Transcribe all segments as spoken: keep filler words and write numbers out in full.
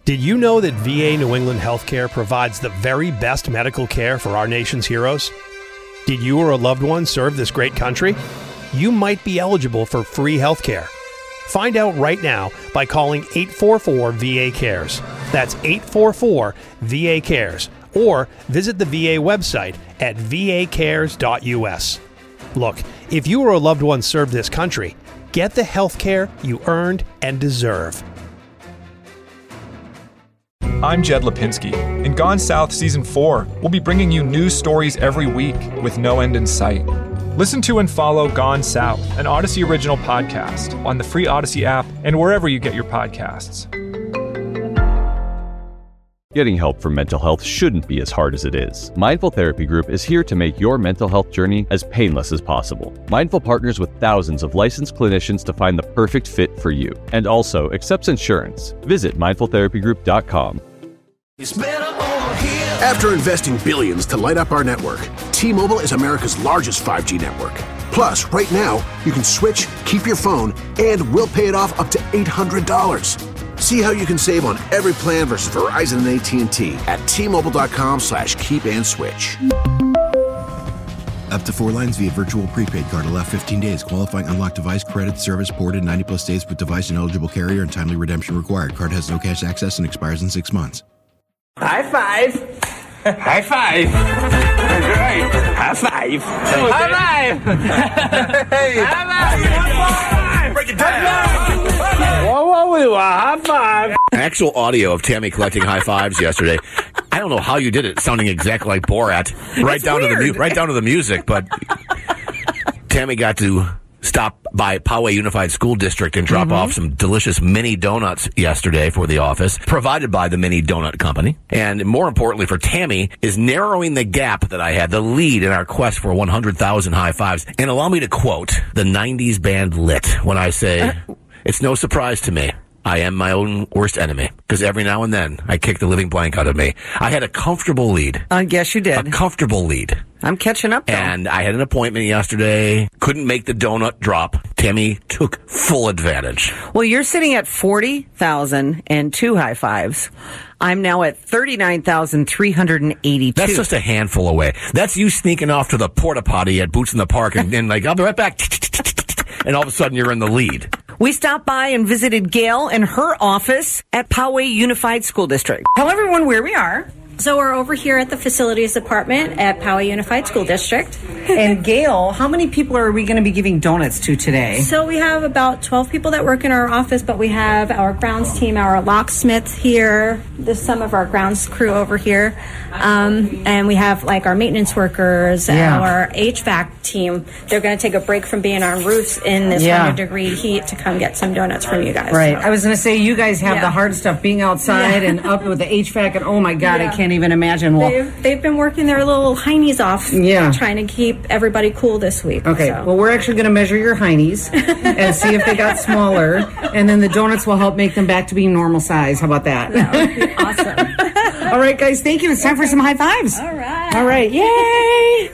Did you know that V A New England Healthcare provides the very best medical care for our nation's heroes? Did you or a loved one serve this great country? You might be eligible for free healthcare. Find out right now by calling eight four four V A cares. That's eight four four V A cares. Or visit the V A website at v a cares dot u s. Look, if you or a loved one served this country, get the health care you earned and deserve. I'm Jed Lipinski. In Gone South Season four, we'll be bringing you news stories every week with no end in sight. Listen to and follow Gone South, an Odyssey original podcast, on the free Odyssey app and wherever you get your podcasts. Getting help for mental health shouldn't be as hard as it is. Mindful Therapy Group is here to make your mental health journey as painless as possible. Mindful partners with thousands of licensed clinicians to find the perfect fit for you, and also accepts insurance. Visit mindful therapy group dot com. After investing billions to light up our network, T-Mobile is America's largest five G network. Plus, right now, you can switch, keep your phone, and we'll pay it off up to eight hundred dollars. See how you can save on every plan versus Verizon and A T and T at T-Mobile.com slash keep and switch. Up to four lines via virtual prepaid card. Allow fifteen days. Qualifying unlocked device credit service ported ninety plus days with device and eligible carrier and timely redemption required. Card has no cash access and expires in six months. High five. High five. Great. High five. High five. Hey. High five. Break it down. Whoa, whoa, whoa. High five. Actual audio of Tammy collecting high fives yesterday. I don't know how you did it, sounding exactly like Borat. Right it's down weird. to the mu- right down to the music, but Tammy got to stop by Poway Unified School District and drop mm-hmm. off some delicious mini donuts yesterday for the office, provided by the Mini Donut Company. And more importantly for Tammy is narrowing the gap that I had, the lead in our quest for one hundred thousand high fives. And allow me to quote the nineties band Lit when I say, uh, it's no surprise to me. I am my own worst enemy, because every now and then I kick the living blank out of me. I had a comfortable lead. I guess you did. A comfortable lead. I'm catching up, though. And I had an appointment yesterday. Couldn't make the donut drop. Tammy took full advantage. Well, you're sitting at forty thousand and two high fives. I'm now at thirty-nine thousand three hundred eighty-two. That's just a handful away. That's you sneaking off to the porta potty at Boots in the Park and, and like, I'll be right back. And all of a sudden you're in the lead. We stopped by and visited Gail in her office at Poway Unified School District. Tell everyone where we are. So we're over here at the Facilities Department at Poway Unified School District. And Gail, how many people are we going to be giving donuts to today? So we have about twelve people that work in our office, but we have our grounds team, our locksmith here, there's some of our grounds crew over here, um, and we have like our maintenance workers, yeah. our H V A C team. They're going to take a break from being on roofs in this yeah. one hundred degree heat to come get some donuts from you guys. Right. So. I was going to say, you guys have yeah. the hard stuff, being outside yeah. and up with the H V A C, and oh my God, yeah. I can't even imagine. Well, they've, they've been working their little heinies off, yeah. trying to keep everybody cool this week. Okay, so. well, we're actually going to measure your heinies and see if they got smaller, and then the donuts will help make them back to being normal size. How about that? That would be awesome. All right, guys, thank you. It's time for some high fives. All right. All right, yay!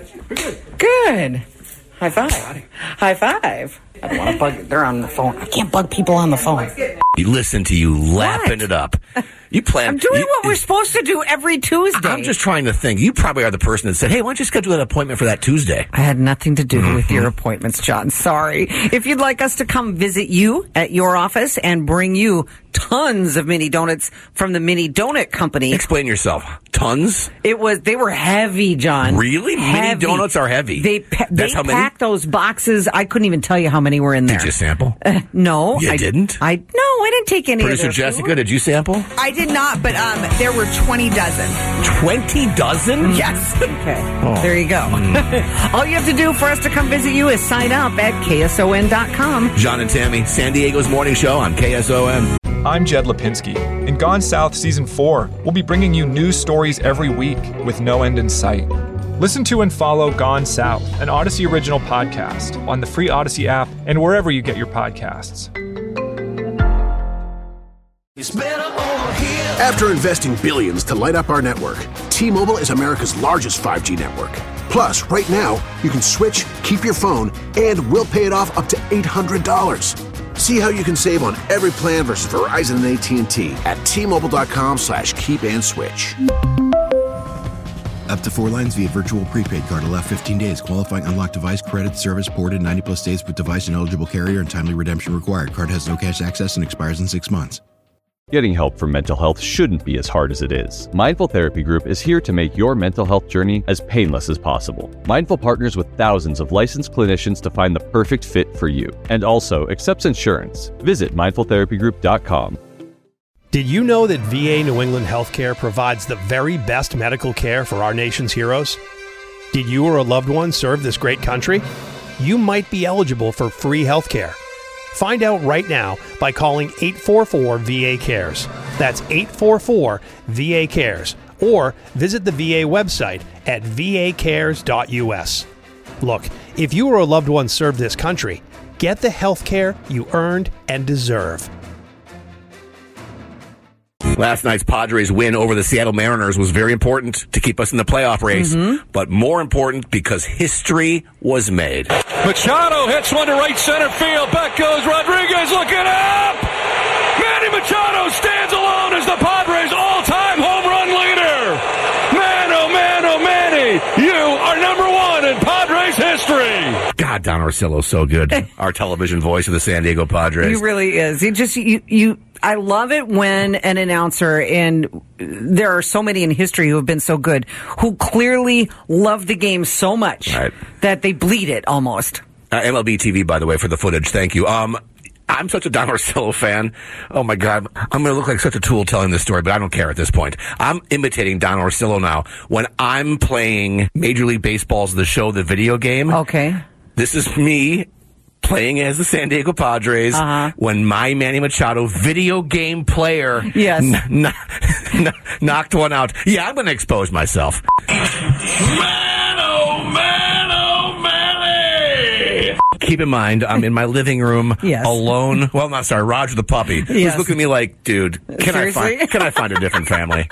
Good. High five. High five. I don't want to bug. They're on the phone. I can't bug people on the phone. You listen to you lapping What? it up. You plan. I'm doing you, what we're supposed to do every Tuesday. I'm just trying to think. You probably are the person that said, hey, why don't you schedule that appointment for that Tuesday? I had nothing to do Mm-hmm. with your appointments, John. Sorry. If you'd like us to come visit you at your office and bring you tons of mini donuts from the Mini Donut Company. Explain yourself. Tons? It was, they were heavy, John. Really? Heavy. Mini donuts are heavy. They, pa- That's they how many? packed those boxes. I couldn't even tell you how many were in there. Did you sample? Uh, no. You I didn't? I No, I didn't take any Producer of their Jessica, food. did you sample? I did not, but um, there were twenty dozen. twenty dozen? Yes. Okay. Oh. There you go. Mm. All you have to do for us to come visit you is sign up at K S O N dot com. John and Tammy, San Diego's morning show on K S O M. I'm Jed Lipinski. In Gone South Season four, we'll be bringing you news stories every week with no end in sight. Listen to and follow Gone South, an Odyssey original podcast, on the free Odyssey app and wherever you get your podcasts. After investing billions to light up our network, T-Mobile is America's largest five G network. Plus, right now, you can switch, keep your phone, and we'll pay it off up to eight hundred dollars. See how you can save on every plan versus Verizon and A T and T at T-Mobile.com slash keep and switch. Up to four lines via virtual prepaid card. Allow fifteen days. Qualifying unlocked device credit service ported ninety plus days with device and eligible carrier and timely redemption required. Card has no cash access and expires in six months. Getting help for mental health shouldn't be as hard as it is. Mindful Therapy Group is here to make your mental health journey as painless as possible. Mindful partners with thousands of licensed clinicians to find the perfect fit for you, and also accepts insurance. Visit mindful therapy group dot com. Did you know that V A New England Healthcare provides the very best medical care for our nation's heroes? Did you or a loved one serve this great country? You might be eligible for free healthcare. Find out right now by calling eight four four V A cares. That's eight four four V A cares. Or visit the V A website at v a cares dot u s. Look, if you or a loved one served this country, get the health care you earned and deserve. Last night's Padres win over the Seattle Mariners was very important to keep us in the playoff race, mm-hmm. but more important because history was made. Machado hits one to right center field. Back goes Rodriguez looking up. Manny Machado stands alone as the Padres' all-time home run leader. Man, oh man, oh Manny, you are number one in Padres history. God, Don Orsillo's so good. Our television voice of the San Diego Padres. He really is. He just you you. I love it when an announcer, and there are so many in history who have been so good, who clearly love the game so much right. that they bleed it almost. Uh, M L B T V, by the way, for the footage. Thank you. Um, I'm such a Don Orsillo fan. Oh, my God. I'm going to look like such a tool telling this story, but I don't care at this point. I'm imitating Don Orsillo now. When I'm playing Major League Baseball's The Show, the video game. Okay. This is me playing as the San Diego Padres uh-huh. when my Manny Machado video game player yes. n- n- n- knocked one out. Yeah, I'm going to expose myself. Man, oh, man, oh, Manny! Keep in mind, I'm in my living room yes. alone. Well, not sorry, Roger the puppy. Yes. He's looking at me like, dude, can Seriously? I find can I find a different family?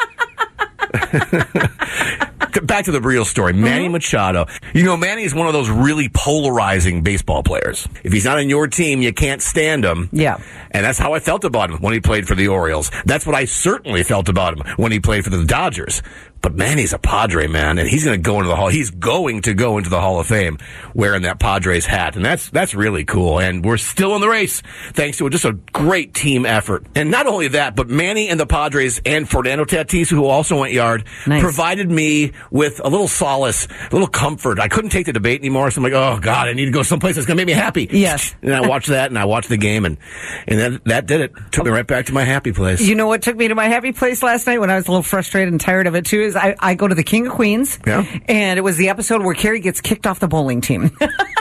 Back to the real story. Manny mm-hmm. Machado. You know, Manny is one of those really polarizing baseball players. If he's not on your team, you can't stand him. Yeah. And that's how I felt about him when he played for the Orioles. That's what I certainly felt about him when he played for the Dodgers. But Manny's a Padre, man, and he's going to go into the Hall. He's going to go into the Hall of Fame wearing that Padres hat, and that's that's really cool. And we're still in the race thanks to just a great team effort. And not only that, but Manny and the Padres and Fernando Tatis, who also went yard, nice. provided me with a little solace, a little comfort. I couldn't take the debate anymore, so I'm like, oh God, I need to go someplace that's going to make me happy. Yes. And I watched that, and I watched the game, and and that that did it. Took me right back to my happy place. You know what took me to my happy place last night when I was a little frustrated and tired of it too? Is I, I go to the King of Queens, yeah. and it was the episode where Carrie gets kicked off the bowling team.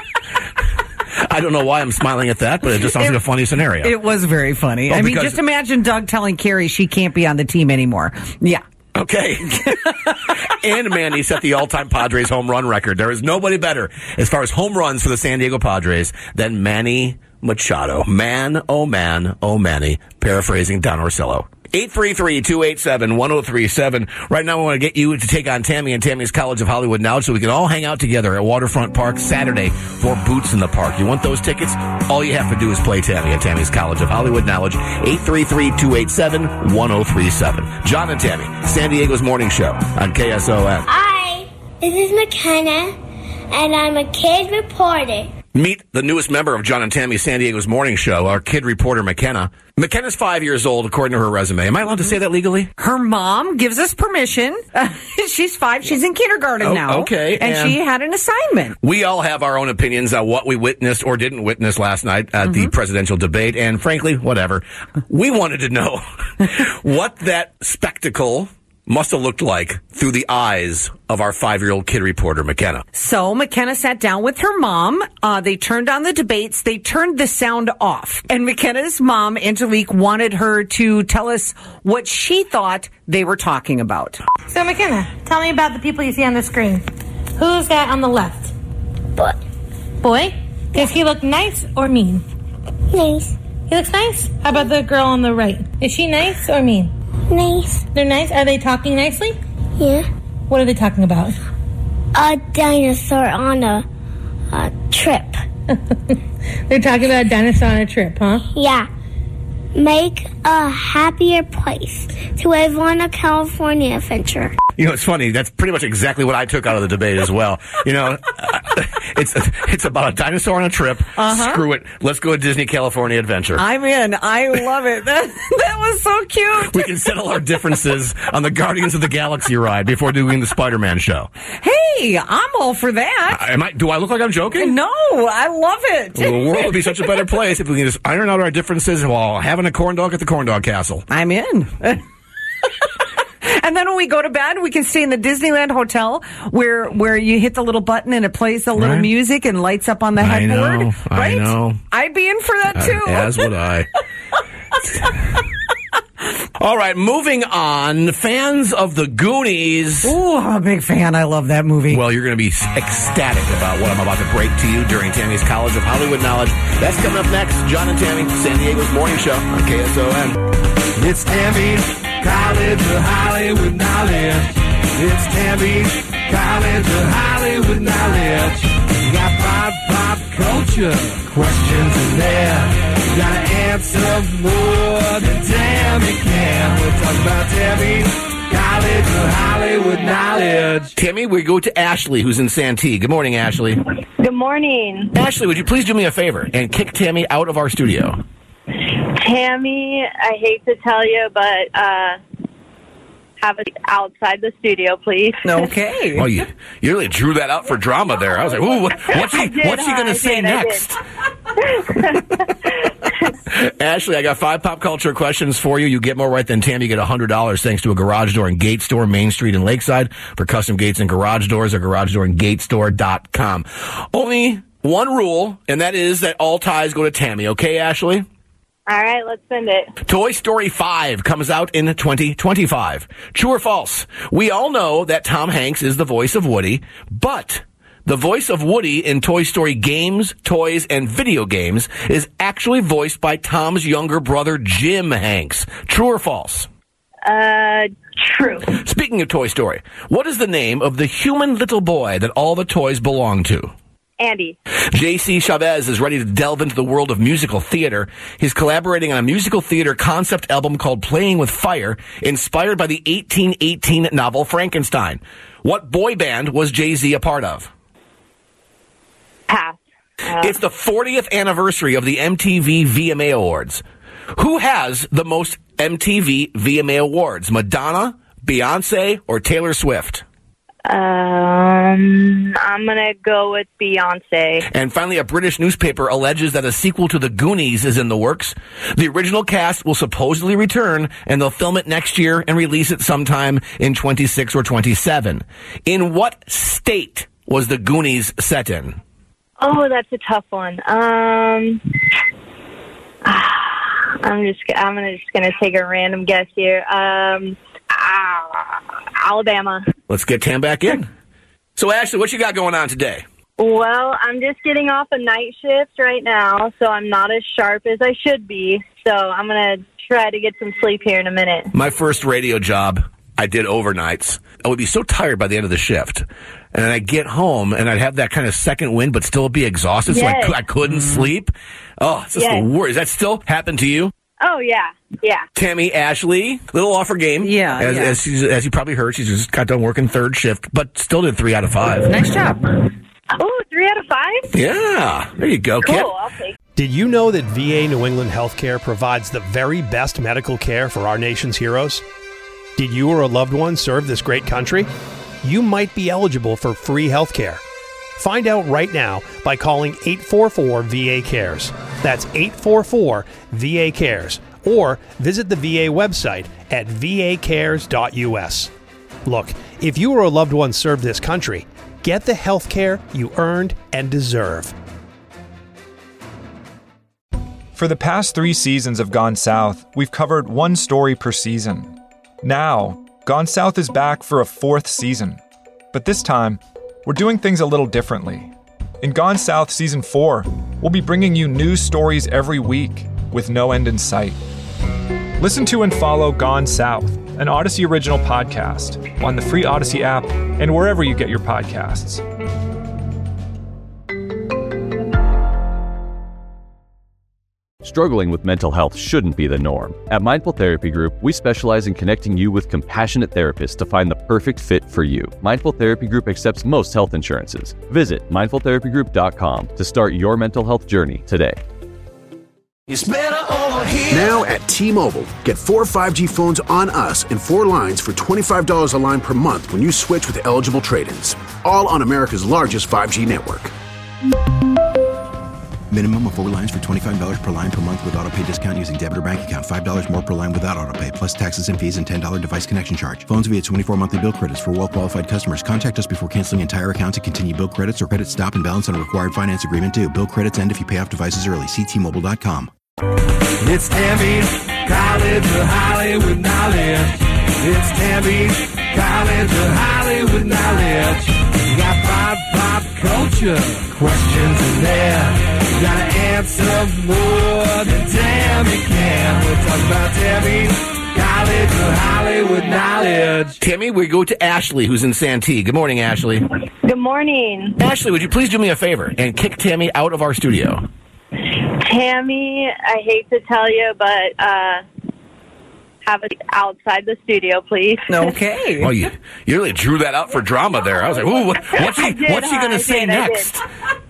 I don't know why I'm smiling at that, but it just sounds it, like a funny scenario. It was very funny. Well, I mean, just imagine Doug telling Carrie she can't be on the team anymore. Yeah. Okay. And Manny set the all-time Padres home run record. There is nobody better as far as home runs for the San Diego Padres than Manny Machado. Man, oh man, oh Manny. Paraphrasing Don Orsillo. eight three three, two eight seven, one oh three seven. Right now, we want to get you to take on Tammy and Tammy's College of Hollywood Knowledge so we can all hang out together at Waterfront Park Saturday for Boots in the Park. You want those tickets? All you have to do is play Tammy and Tammy's College of Hollywood Knowledge. eight three three, two eight seven, one oh three seven. John and Tammy, San Diego's morning show on K S O N. Hi, this is McKenna, and I'm a kid reporter. Meet the newest member of John and Tammy's San Diego's morning show, our kid reporter, McKenna. McKenna's five years old, according to her resume. Am I allowed to say that legally? Her mom gives us permission. Uh, she's five. She's in kindergarten oh, now. Okay. And, and she had an assignment. We all have our own opinions on what we witnessed or didn't witness last night at mm-hmm. the presidential debate. And frankly, whatever. We wanted to know what that spectacle must have looked like through the eyes of our five-year-old kid reporter, McKenna. So McKenna sat down with her mom. Uh, they turned on the debates. They turned the sound off. And McKenna's mom, Angelique, wanted her to tell us what she thought they were talking about. So McKenna, tell me about the people you see on the screen. Who's that on the left? Boy. Boy? Does he look nice or mean? Nice. He looks nice? How about the girl on the right? Is she nice or mean? Nice. They're nice? Are they talking nicely? Yeah. What are they talking about? A dinosaur on a, a trip. They're talking about a dinosaur on a trip, huh? Yeah. Make a happier place to live on a California adventure. You know, it's funny. That's pretty much exactly what I took out of the debate as well. You know, it's it's about a dinosaur on a trip. Uh-huh. Screw it. Let's go to Disney California Adventure. I'm in. I love it. That, that was so cute. We can settle our differences on the Guardians of the Galaxy ride before doing the Spider-Man show. Hey, I'm all for that. Am I? Do I look like I'm joking? No, I love it. The world would be such a better place if we can just iron out our differences while having a corn dog at the corn dog castle. I'm in. And then when we go to bed, we can stay in the Disneyland hotel where where you hit the little button and it plays the little right. music and lights up on the I headboard. know, right? I know. I'd be in for that too. Uh, as would I. All right, moving on. Fans of the Goonies. Ooh, I'm a big fan. I love that movie. Well, you're going to be ecstatic about what I'm about to break to you during Tammy's College of Hollywood Knowledge. That's coming up next. John and Tammy, San Diego's morning show on K S O N. It's Tammy's College of Hollywood Knowledge. It's Tammy's College of Hollywood Knowledge. You got pop, pop culture questions in there. You gotta answer more than Tammy can. We're talking about Tammy's College of Hollywood Knowledge. Tammy, we go to Ashley, who's in Santee. Good morning, Ashley. Good morning. Ashley, would you please do me a favor and kick Tammy out of our studio? Tammy, I hate to tell you, but uh, have it outside the studio, please. Okay. Well, you, you really drew that out for drama there. I was like, ooh, what, what's he, did, what's he going to say did, next? Ashley, I got five pop culture questions for you. You get more right than Tammy. You get one hundred dollars thanks to a garage door and gate store, Main Street in Lakeside. For custom gates and garage doors, or garage door and gate store dot com. Only one rule, and that is that all ties go to Tammy. Okay, Ashley? All right, let's send it. Toy Story five comes out in twenty twenty-five. True or false? We all know that Tom Hanks is the voice of Woody, but the voice of Woody in Toy Story games, toys, and video games is actually voiced by Tom's younger brother, Jim Hanks. True or false? Uh, true. Speaking of Toy Story, what is the name of the human little boy that all the toys belong to? Andy. J C Chavez is ready to delve into the world of musical theater. He's collaborating on a musical theater concept album called Playing with Fire, inspired by the eighteen eighteen novel Frankenstein. What boy band was Jay-Z a part of? Pass. Uh, It's the fortieth anniversary of the M T V V M A Awards. Who has the most M T V V M A Awards? Madonna, Beyonce, or Taylor Swift? Um, I'm going to go with Beyonce. And finally, a British newspaper alleges that a sequel to The Goonies is in the works. The original cast will supposedly return, and they'll film it next year and release it sometime in twenty-six or twenty-seven. In what state was The Goonies set in? Oh, that's a tough one. Um, I'm just I'm gonna just gonna take a random guess here. Um, ah, Alabama. Let's get Tam back in. So, Ashley, what you got going on today? Well, I'm just getting off a night shift right now, so I'm not as sharp as I should be. So I'm gonna try to get some sleep here in a minute. My first radio job, I did overnights. I would be so tired by the end of the shift. And I'd get home, and I'd have that kind of second wind, but still be exhausted, Yes. so I, cou- I couldn't Mm-hmm. sleep. Oh, it's just Yes. the worst. Does that still happen to you? Oh yeah, yeah. Tammy, Ashley, little off her game. Yeah, As, yeah. as, she's, as you probably heard, she just got done working third shift, but still did three out of five. Nice job. Oh, three out of five. Yeah, there you go, Cool. kid. I'll take. Did you know that V A New England Healthcare provides the very best medical care for our nation's heroes? Did you or a loved one serve this great country? You might be eligible for free health care. Find out right now by calling eight four four V A cares. That's eight four four V A cares. Or visit the V A website at v a cares dot u s. Look, if you or a loved one served this country, get the health care you earned and deserve. For the past three seasons of Gone South, we've covered one story per season. Now, Gone South is back for a fourth season. But this time, we're doing things a little differently. In Gone South Season four, we'll be bringing you new stories every week with no end in sight. Listen to and follow Gone South, an Odyssey original podcast, on the free Odyssey app and wherever you get your podcasts. Struggling with mental health shouldn't be the norm. At Mindful Therapy Group, we specialize in connecting you with compassionate therapists to find the perfect fit for you. Mindful Therapy Group accepts most health insurances. Visit mindful therapy group dot com to start your mental health journey today. It's better over here. Now at T-Mobile, get four five G phones on us and four lines for twenty-five dollars a line per month when you switch with eligible trade-ins. All on America's largest five G network. Minimum of four lines for twenty-five dollars per line per month with autopay discount using debit or bank account. five dollars more per line without autopay, plus taxes and fees and ten dollars device connection charge. Phones via twenty-four monthly bill credits for well-qualified customers. Contact us before canceling entire account to continue bill credits or credit stop and balance on a required finance agreement due. Bill credits end if you pay off devices early. See T Mobile dot com. It's Tammy's College of Hollywood Knowledge. It's Tammy's College of Hollywood Knowledge. You got pop, pop culture questions in there. You gotta answer more than Tammy can. We're talking about Tammy's College of Hollywood Knowledge. Tammy, we go to Ashley, who's in Santee. Good morning, Ashley. Good morning. Ashley, would you please do me a favor and kick Tammy out of our studio? Tammy, I hate to tell you, but uh, have it outside the studio, please. Okay. Oh, you, you really drew that out for drama there. I was like, ooh, what, what's she, did, what's she going to say did, next?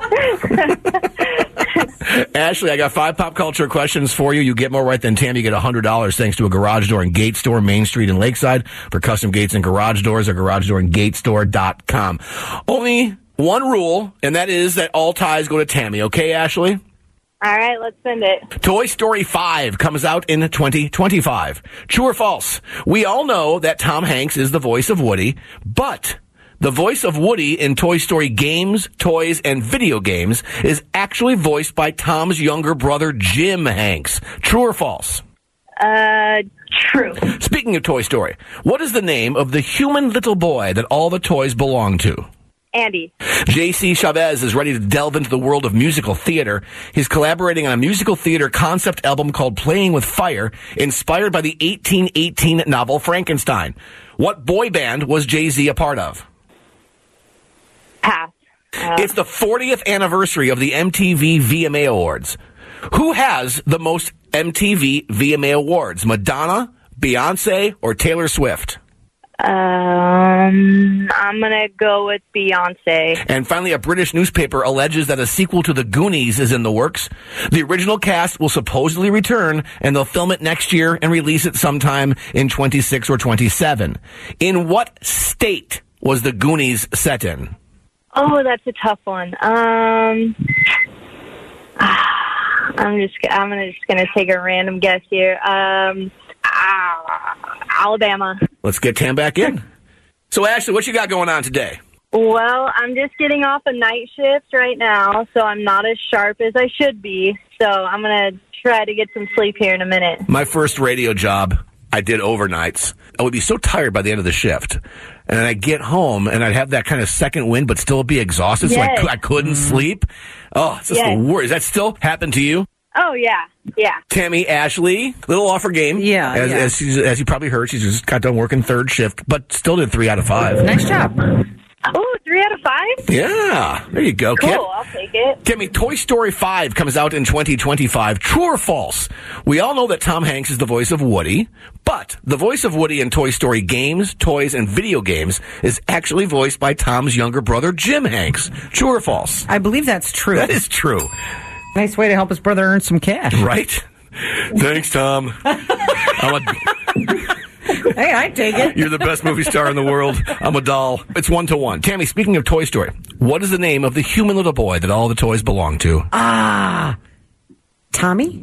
Ashley, I got five pop culture questions for you. You get more right than Tammy. You get one hundred dollars thanks to a garage door and gate store, Main Street and Lakeside. For custom gates and garage doors, or garage door and gate store dot com. Only one rule, and that is that all ties go to Tammy. Okay, Ashley? All right, let's send it. Toy Story five comes out in twenty twenty-five. True or false? We all know that Tom Hanks is the voice of Woody, but the voice of Woody in Toy Story games, toys, and video games is actually voiced by Tom's younger brother, Jim Hanks. True or false? Uh, true. Speaking of Toy Story, what is the name of the human little boy that all the toys belong to? Andy. J C Chavez is ready to delve into the world of musical theater. He's collaborating on a musical theater concept album called Playing with Fire, inspired by the eighteen eighteen novel Frankenstein. What boy band was Jay-Z a part of? Pass. Uh, It's the fortieth anniversary of the M T V V M A Awards. Who has the most M T V V M A Awards? Madonna, Beyonce, or Taylor Swift? Um, I'm going to go with Beyonce. And finally, a British newspaper alleges that a sequel to The Goonies is in the works. The original cast will supposedly return, and they'll film it next year and release it sometime in twenty-six or twenty-seven. In what state was The Goonies set in? Oh, that's a tough one. Um, I'm just I'm gonna just gonna take a random guess here. Um, ah, Alabama. Let's get Tam back in. So, Ashley, what you got going on today? Well, I'm just getting off a night shift right now, so I'm not as sharp as I should be. So I'm gonna try to get some sleep here in a minute. My first radio job, I did overnights. I would be so tired by the end of the shift. And then I'd get home, and I'd have that kind of second wind, but still be exhausted, so I, Yes. cou- I couldn't sleep. Oh, it's just Yes. the worst. Does that still happen to you? Oh, yeah, yeah. Tammy, Ashley, little off her game. Yeah, As, yeah. as, she's, as you probably heard, she's just got done working third shift, but still did three out of five. Nice job. Oh, three out of five? Yeah, there you go, Cool, Kim. I'll take it. Kimmy, Toy Story five comes out in twenty twenty-five. True or false? We all know that Tom Hanks is the voice of Woody, but the voice of Woody in Toy Story games, toys, and video games is actually voiced by Tom's younger brother, Jim Hanks. True or false? I believe that's true. That is true. Nice way to help his brother earn some cash. Right? Thanks, Tom. I'm a, Hey, I take it. you're the best movie star in the world. I'm a doll. It's one to one. Tammy, speaking of Toy Story, what is the name of the human little boy that all the toys belong to? Ah, Tommy?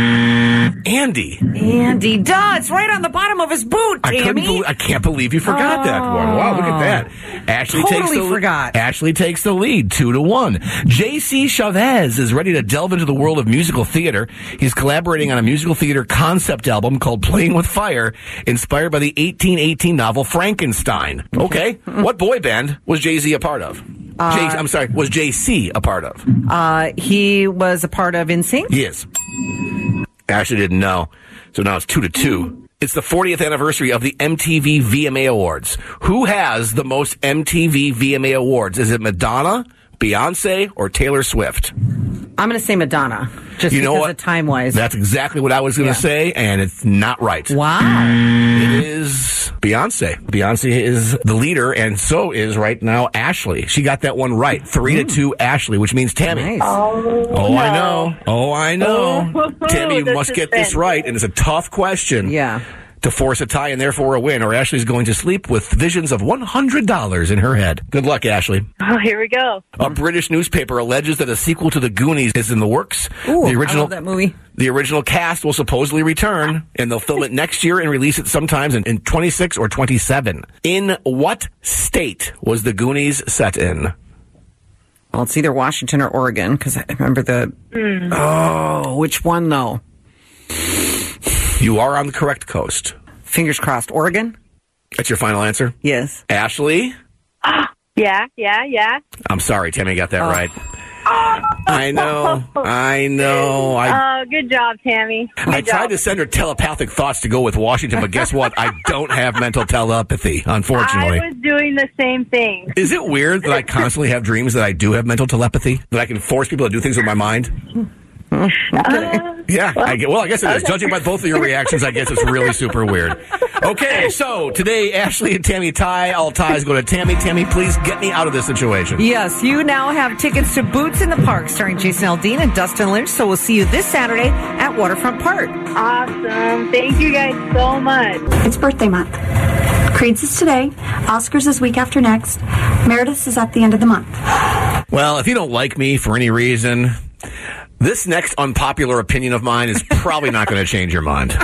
Andy. Andy, duh, it's right on the bottom of his boot, I couldn't. Tammy. Believe, I can't believe you forgot that one. Wow, look at that. Ashley Totally takes the forgot. Ashley takes the lead, two to one. J C Chavez is ready to delve into the world of musical theater. He's collaborating on a musical theater concept album called "Playing with Fire," inspired by the eighteen eighteen novel Frankenstein. Okay, what boy band was Jay-Z a part of? Uh, Jay, I'm sorry, was J C a part of? Uh, he was a part of N Sync. Yes. Ashley didn't know, so now it's two to two. It's the fortieth anniversary of the M T V V M A Awards. Who has the most M T V V M A Awards? Is it Madonna, Beyonce, or Taylor Swift? I'm going to say Madonna, just you know because what? of time-wise. That's exactly what I was going to Yeah. say, and it's not right. Wow. It is Beyonce. Beyonce is the leader, and so is right now Ashley. She got that one right. Three to two Ashley, which means Tammy. Nice. Oh, Oh, no. I know. Oh, I know. Oh, Tammy, you the must get this suspense. right, and it's a tough question. Yeah. To force a tie and therefore a win, or Ashley's going to sleep with visions of one hundred dollars in her head. Good luck, Ashley. Oh, here we go. A British newspaper alleges that a sequel to The Goonies is in the works. Ooh, the original, I love that movie. The original cast will supposedly return, and they'll film it next year and release it sometimes in, in twenty-six or twenty-seven. In what state was The Goonies set in? Well, it's either Washington or Oregon, because I remember the... Mm. Oh, which one, though? You are on the correct coast. Fingers crossed. Oregon? That's your final answer? Yes. Ashley? Yeah, yeah, yeah. I'm sorry, Tammy got that Oh. right. I know. I know. I Oh, good job, Tammy. Good I tried job. to send her telepathic thoughts to go with Washington, but guess what? I don't have mental telepathy, unfortunately. I was doing the same thing. Is it weird that I constantly have dreams that I do have mental telepathy? That I can force people to do things with my mind? Uh, Yeah, I get, well, I guess it is. Judging by both of your reactions, I guess it's really super weird. Okay, so today, Ashley and Tammy tie. All ties go to Tammy. Tammy, please get me out of this situation. Yes, you now have tickets to Boots in the Park starring Jason Aldean and Dustin Lynch, so we'll see you this Saturday at Waterfront Park. Awesome. Thank you guys so much. It's birthday month. Creed's is today. Oscars is week after next. Meredith's is at the end of the month. Well, if you don't like me for any reason, this next unpopular opinion of mine is probably not going to change your mind.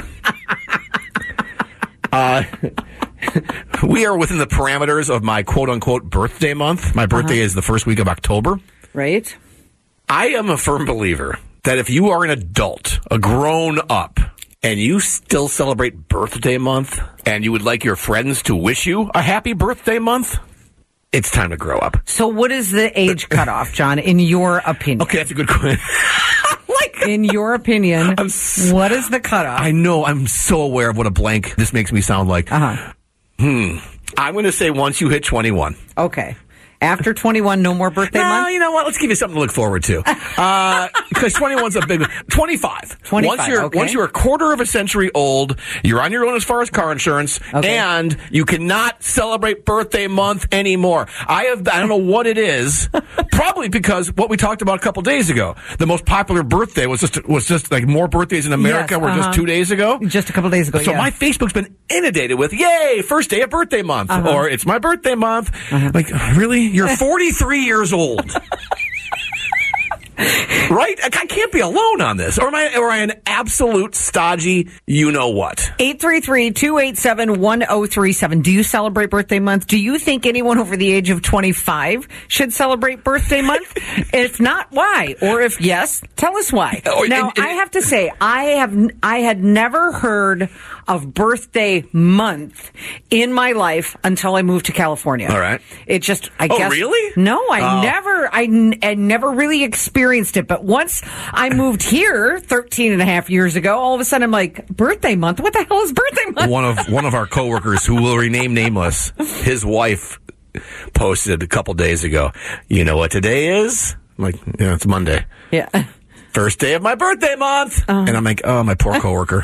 Uh, we are within the parameters of my quote-unquote birthday month. My birthday Uh-huh. is the first week of October. Right. I am a firm believer that if you are an adult, a grown-up, and you still celebrate birthday month, and you would like your friends to wish you a happy birthday month, it's time to grow up. So what is the age cutoff, John, in your opinion? Okay, that's a good question. In your opinion, what is the cutoff? I know, I'm so aware of what a blank this makes me sound like. Uh-huh. Hmm. I'm going to say once you hit twenty-one. Okay. After twenty-one, no more birthday No, month? you know what? Let's give you something to look forward to. Uh, because twenty-one's a big twenty-five. twenty-five, Once you're, okay. once you're a quarter of a century old, you're on your own as far as car insurance, Okay. and you cannot celebrate birthday month anymore. I have, I don't know what it is. Probably because what we talked about a couple days ago. The most popular birthday was just, was just like more birthdays in America Yes, were uh-huh. just two days ago. Just a couple days ago, So yeah. my Facebook's been inundated with, yay, first day of birthday month, Uh-huh. or it's my birthday month. Like, really? You're forty-three years old. Right? I I can't be alone on this. Or am I, or am I an absolute stodgy you-know-what? eight three three, two eight seven, one zero three seven. Do you celebrate birthday month? Do you think anyone over the age of twenty-five should celebrate birthday month? If not, why? Or if yes, tell us why. Or- Now, and- and- I have to say, I have I had never heard of birthday month in my life until I moved to California. All right. It just, I Oh, guess. really? No, I Oh. never, I, n- I never really experienced it. But once I moved here thirteen and a half years ago, all of a sudden I'm like, birthday month? What the hell is birthday month? One of one of our coworkers, who will rename nameless, his wife posted a couple days ago, you know what today is? I'm like, yeah, it's Monday. Yeah. First day of my birthday month. Uh-huh. And I'm like, oh, my poor coworker.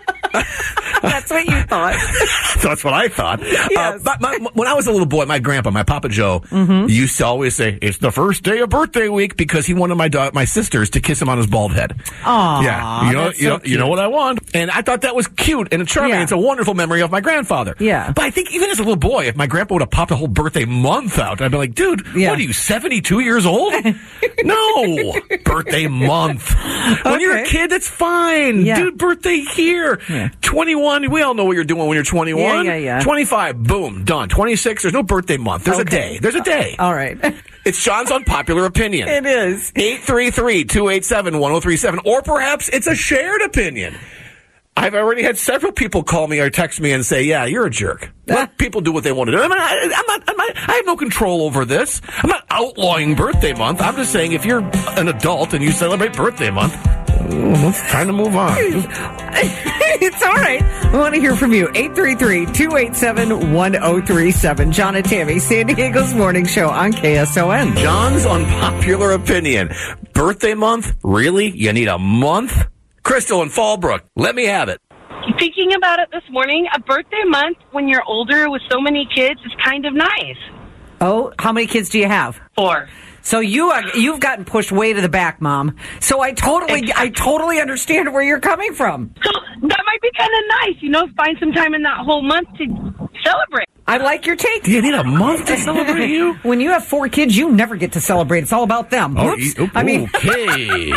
That's what you thought. That's what I thought. Yes. Uh, but my, when I was a little boy, my grandpa, my Papa Joe, Mm-hmm. used to always say, it's the first day of birthday week, because he wanted my da- my sisters to kiss him on his bald head. Aw, yeah. You know, that's you, so know you know cute. what I want? And I thought that was cute and charming. Yeah. It's a wonderful memory of my grandfather. Yeah. But I think even as a little boy, if my grandpa would have popped a whole birthday month out, I'd be like, dude, Yeah. what are you, seventy-two years old? No. Birthday month. When you're a Okay. kid, that's fine. Yeah. Dude, birthday here. Yeah. twenty-one, we all know what you're doing when you're twenty-one. Yeah, yeah, yeah. twenty-five, boom, done. twenty-six, there's no birthday month. There's a Okay. day. There's a day. All right. It's John's unpopular opinion. It is. eight three three, two eight seven, one zero three seven. Or perhaps it's a shared opinion. I've already had several people call me or text me and say, yeah, you're a jerk. Let people do what they want to do. I'm not, I'm not, I'm not, I have no control over this. I'm not outlawing birthday month. I'm just saying if you're an adult and you celebrate birthday month, mm, it's time to move on. It's all right. We want to hear from you. eight three three, two eight seven, one zero three seven. John and Tammy, San Diego's morning show on K S O N. John's unpopular opinion. birthday month? Really? You need a month? Crystal in Fallbrook, let me have it. Thinking about it this morning, a birthday month when you're older with so many kids is kind of nice. Oh, how many kids do you have? Four. So you are, you've gotten pushed way to the back, Mom. So I totally, I totally understand where you're coming from. So that might be kind of nice, you know, find some time in that whole month to celebrate. I like your take. Do you need a month to celebrate you? When you have four kids, you never get to celebrate. It's all about them. Oh, Oops. oh, I mean, okay.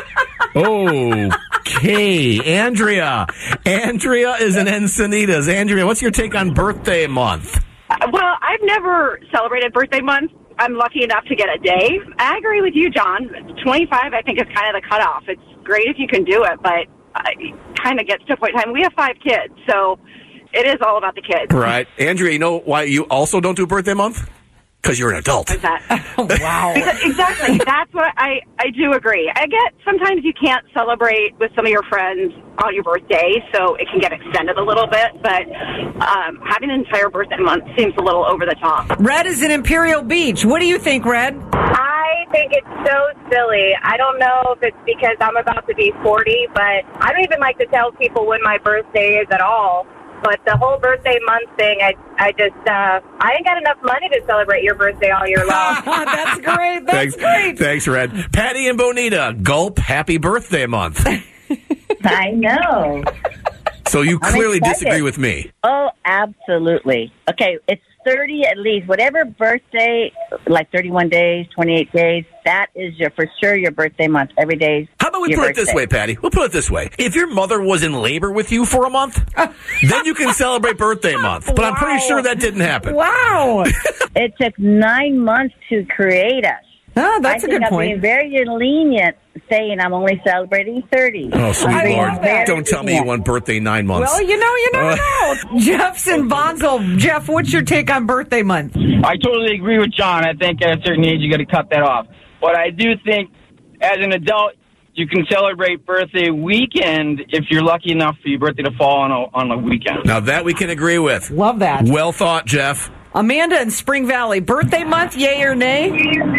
Okay, Andrea. Andrea is in Encinitas. Andrea, what's your take on birthday month? Well, I've never celebrated birthday month. I'm lucky enough to get a day. I agree with you, John. twenty-five, I think, is kind of the cutoff. It's great if you can do it, but it kind of gets to a point in time. We have five kids, so it is all about the kids. Right. Andrea, you know why you also don't do birthday month? Because you're an adult. What's that? Wow. Because, exactly. That's what I, I do agree. I get sometimes you can't celebrate with some of your friends on your birthday, so it can get extended a little bit. But um, having an entire birthday month seems a little over the top. Red is in Imperial Beach. What do you think, Red? I think it's so silly. I don't know if it's because I'm about to be forty, but I don't even like to tell people when my birthday is at all. But the whole birthday month thing, I I just, uh, I ain't got enough money to celebrate your birthday all year long. That's great. That's Thanks, great. Thanks, Red. Patty and Bonita, gulp, happy birthday month. I know. So you I'm clearly excited. disagree with me. Oh, absolutely. Okay, it's thirty at least. Whatever birthday, like thirty-one days, twenty-eight days, that is your for sure your birthday month. Every day. How about we your put birthday. it this way, Patty? We'll put it this way. If your mother was in labor with you for a month, then you can celebrate birthday month. But I'm pretty sure that didn't happen. Wow. It took nine months to create us. Oh, that's I a think good I'm point. being very lenient saying I'm only celebrating thirty. Oh, sweet I'm being Lord. very Don't tell me you want birthday nine months. Well, you know, you never Uh, know. Jeff's in Bonzel. Jeff, what's your take on birthday month? I totally agree with John. I think at a certain age you got to cut that off. But I do think as an adult you can celebrate birthday weekend if you're lucky enough for your birthday to fall on a, on a weekend. Now that we can agree with. Love that. Well thought, Jeff. Amanda in Spring Valley. Birthday month, yay or nay?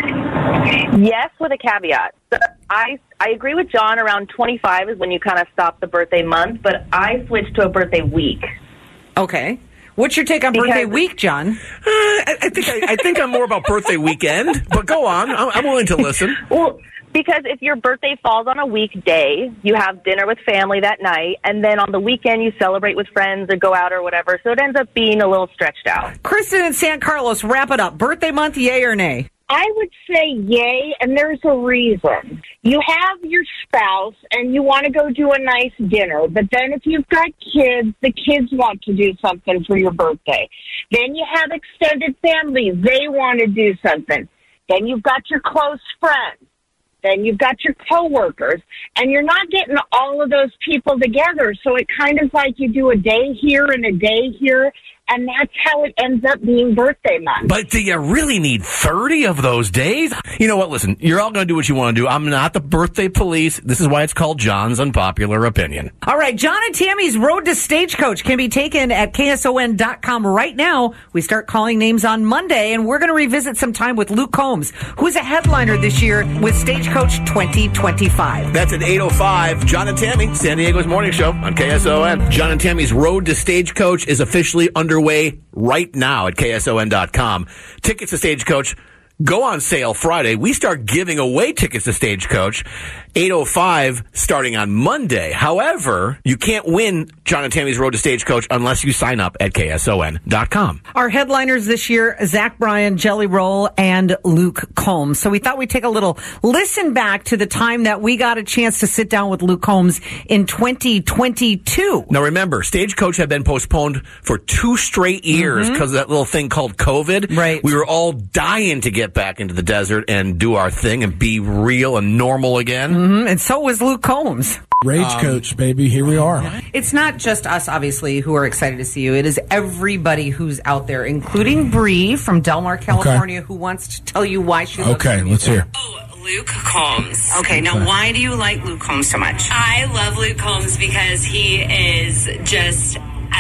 Yes, with a caveat. I I agree with John. Around twenty-five is when you kind of stop the birthday month, but I switched to a birthday week. Okay. What's your take on Because- birthday week, John? Uh, I, I think I, I think I'm more about birthday weekend. But go on. I'm, I'm willing to listen. Well, because if your birthday falls on a weekday, you have dinner with family that night, and then on the weekend you celebrate with friends or go out or whatever. So it ends up being a little stretched out. Kristen in San Carlos, wrap it up. Birthday month, yay or nay? I would say yay, and there's a reason. You have your spouse, and you want to go do a nice dinner, but then if you've got kids, the kids want to do something for your birthday. Then you have extended family. They want to do something. Then you've got your close friends. Then you've got your coworkers, and you're not getting all of those people together. So it kind of like you do a day here and a day here, and that's how it ends up being birthday month. But do you really need thirty of those days? You know what? Listen, you're all going to do what you want to do. I'm not the birthday police. This is why it's called John's Unpopular Opinion. All right, John and Tammy's Road to Stagecoach can be taken at K S O N dot com right now. We start calling names on Monday, and we're going to revisit some time with Luke Combs, who is a headliner this year with Stagecoach twenty twenty-five. That's at eight oh five. John and Tammy, San Diego's morning show on K S O N. John and Tammy's Road to Stagecoach is officially underway right now at K S O N dot com. Tickets to Stagecoach go on sale Friday. We start giving away tickets to Stagecoach eight oh five starting on Monday. However, you can't win John and Tammy's Road to Stagecoach unless you sign up at K S O N dot com. Our headliners this year, Zach Bryan, Jelly Roll, and Luke Combs. So we thought we'd take a little listen back to the time that we got a chance to sit down with Luke Combs in twenty twenty-two. Now remember, Stagecoach had been postponed for two straight years because Mm-hmm. of that little thing called COVID. Right. We were all dying to get back into the desert and do our thing and be real and normal again. Mm-hmm. And so was Luke Combs. Rage Um, Coach, baby. Here we are. It's not just us, obviously, who are excited to see you. It is everybody who's out there, including Bree from Del Mar, California, who wants to tell you why she loves Okay, your let's music. hear. Luke Combs. Okay, now why do you like Luke Combs so much? I love Luke Combs because he is just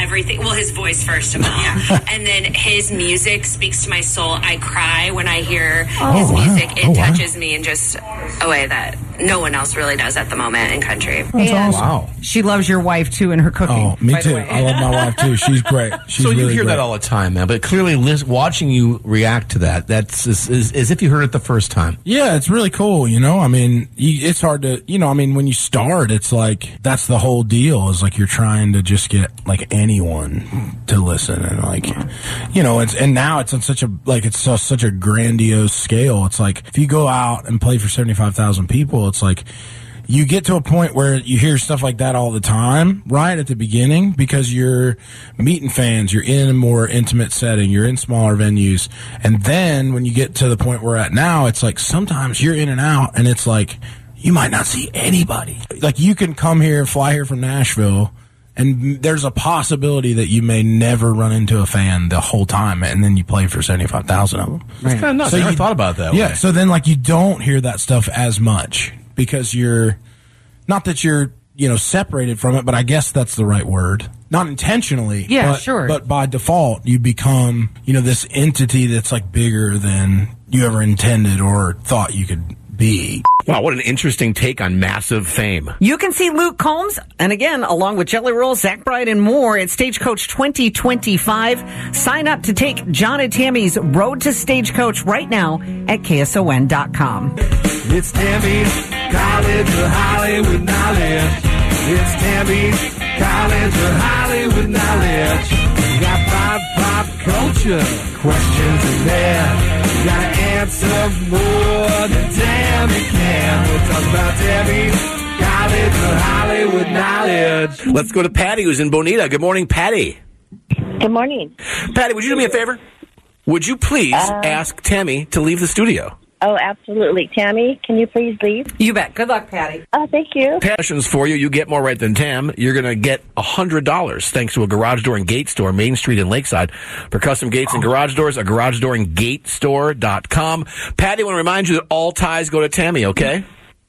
everything. Well, his voice, first of all. Yeah. And then his music speaks to my soul. I cry when I hear Oh, his wow. music. It Oh, wow. touches me in just a way that no one else really does at the moment in country. And Wow. she loves your wife, too, and her cooking. Oh, me by the too. way. I love my wife too. She's great. She's so you really hear great. that all the time, man. But clearly, lis- watching you react to that, that's as, as, as if you heard it the first time. Yeah, it's really cool. You know, I mean, you, it's hard to, you know, I mean, when you start, it's like that's the whole deal. Is like you're trying to just get like anyone to listen, and like, you know, it's and now it's on such a like it's so, such a grandiose scale. It's like if you go out and play for seventy-five thousand people, it's like. You get to a point where you hear stuff like that all the time, right at the beginning, because you're meeting fans, you're in a more intimate setting, you're in smaller venues. And then when you get to the point we're at now, it's like sometimes you're in and out and it's like you might not see anybody. Like you can come here, fly here from Nashville, and there's a possibility that you may never run into a fan the whole time, and then you play for seventy-five thousand of them. It's kind of nuts. So I never you- thought about it that Yeah, way. so then like you don't hear that stuff as much because you're not that you're you know separated from it, but I guess that's the right word. Not intentionally, Yeah, but, sure. but by default you become you know this entity that's like bigger than you ever intended or thought you could be. Wow, what an interesting take on massive fame. You can see Luke Combs, and again, along with Jelly Roll, Zach Bride, and more at Stagecoach twenty twenty-five. Sign up to take John and Tammy's Road to Stagecoach right now at K S O N dot com. It's Tammy's College of Hollywood Knowledge. It's Tammy's College of Hollywood Knowledge. You got pop, pop culture questions in there. You gotta answer more than Tammy can. We'll talk about Tammy's College of Hollywood Knowledge. Let's go to Patty, who's in Bonita. Good morning, Patty. Good morning. Patty, would you do me a favor? Would you please Uh, ask Tammy to leave the studio? Oh, absolutely. Tammy, can you please leave? You bet. Good luck, Patty. Oh, thank you. Passions for you. You get more right than Tam. You're going to get one hundred dollars thanks to a garage door and gate store, Main Street in Lakeside. For custom gates and garage doors, a garage door and gate store dot com. Patty, I want to remind you that all ties go to Tammy, okay?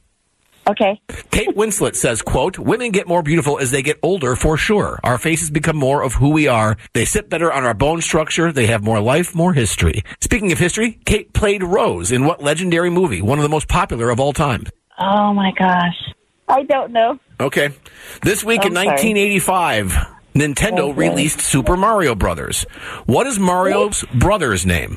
Okay. Kate Winslet says, quote, women get more beautiful as they get older for sure. Our faces become more of who we are. They sit better on our bone structure. They have more life, more history. Speaking of history, Kate played Rose in what legendary movie? One of the most popular of all time. Oh, my gosh. I don't know. Okay. This week in I'm sorry. nineteen eighty-five, Nintendo Okay. released Super Mario Brothers. What is Mario's brother's name?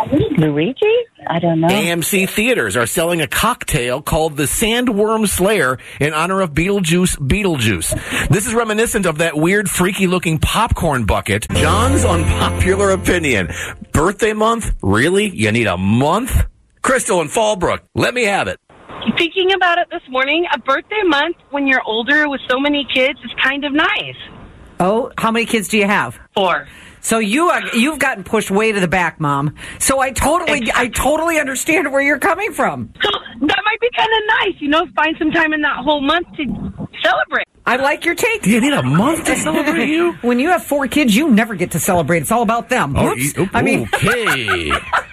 Luigi? I don't know. A M C Theaters are selling a cocktail called the Sandworm Slayer in honor of Beetlejuice Beetlejuice. This is reminiscent of that weird, freaky-looking popcorn bucket. John's unpopular opinion. Birthday month? Really? You need a month? Crystal in Fallbrook, let me have it. Thinking about it this morning, a birthday month when you're older with so many kids is kind of nice. Oh, how many kids do you have? Four. So you are, you've gotten pushed way to the back, Mom. So I totally, I totally understand where you're coming from. So that might be kind of nice, you know, find some time in that whole month to celebrate. I like your take. Do you need a month to celebrate you? When you have four kids, you never get to celebrate. It's all about them. Oh, Whoops. e- I mean, okay.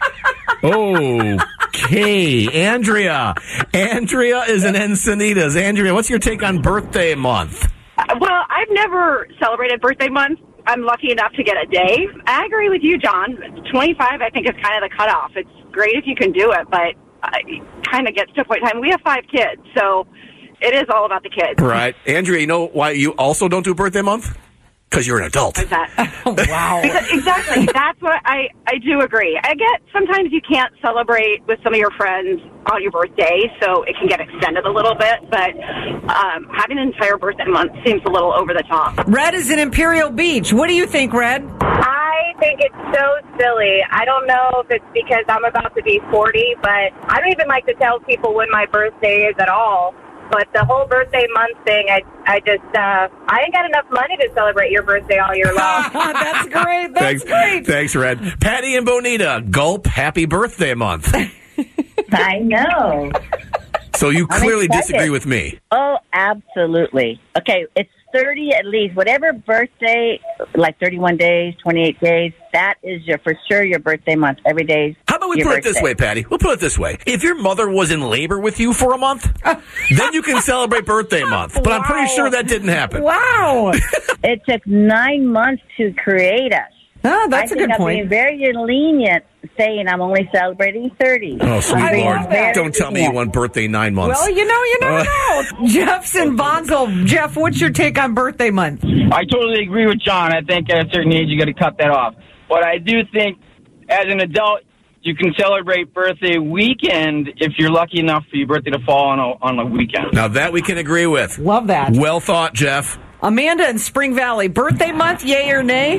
Okay, Andrea. Andrea is in Encinitas. Andrea, what's your take on birthday month? Uh, Well, I've never celebrated birthday month. I'm lucky enough to get a day. I agree with you, John. twenty-five, I think, is kind of the cutoff. It's great if you can do it, but uh, it kind of gets to a point in time. We have five kids, so it is all about the kids. Right. Andrea, you know why you also don't do birthday month? Because you're an adult. Is that? wow. Exactly. That's what I, I do agree. I get sometimes you can't celebrate with some of your friends on your birthday, so it can get extended a little bit, but um, having an entire birthday month seems a little over the top. Red is in Imperial Beach. What do you think, Red? I think it's so silly. I don't know if it's because I'm about to be forty, but I don't even like to tell people when my birthday is at all. But the whole birthday month thing, I, I just, uh, I ain't got enough money to celebrate your birthday all year long. That's great. That's Thanks, great. Thanks, Red. Patty and Bonita, gulp, happy birthday month. I know. So you I'm clearly excited. disagree with me. Oh, absolutely. Okay, it's thirty at least. Whatever birthday, like thirty-one days, twenty-eight days, that is your for sure your birthday month. Every day. How about we your put birthday. it this way, Patty? We'll put it this way. If your mother was in labor with you for a month, then you can celebrate birthday month. But I'm pretty sure that didn't happen. Wow. It took nine months to create us. Oh, that's I a think good I'm point. being very lenient saying I'm only celebrating thirty. Oh, sweet I'm being Lord. very Don't tell me you want birthday nine months. Well, you know, you never Uh, know. Jeff's in Bonsall. Jeff, what's your take on birthday month? I totally agree with John. I think at a certain age you got to cut that off. But I do think as an adult you can celebrate birthday weekend if you're lucky enough for your birthday to fall on a, on a weekend. Now that we can agree with. Love that. Well thought, Jeff. Amanda in Spring Valley, birthday month, yay or nay?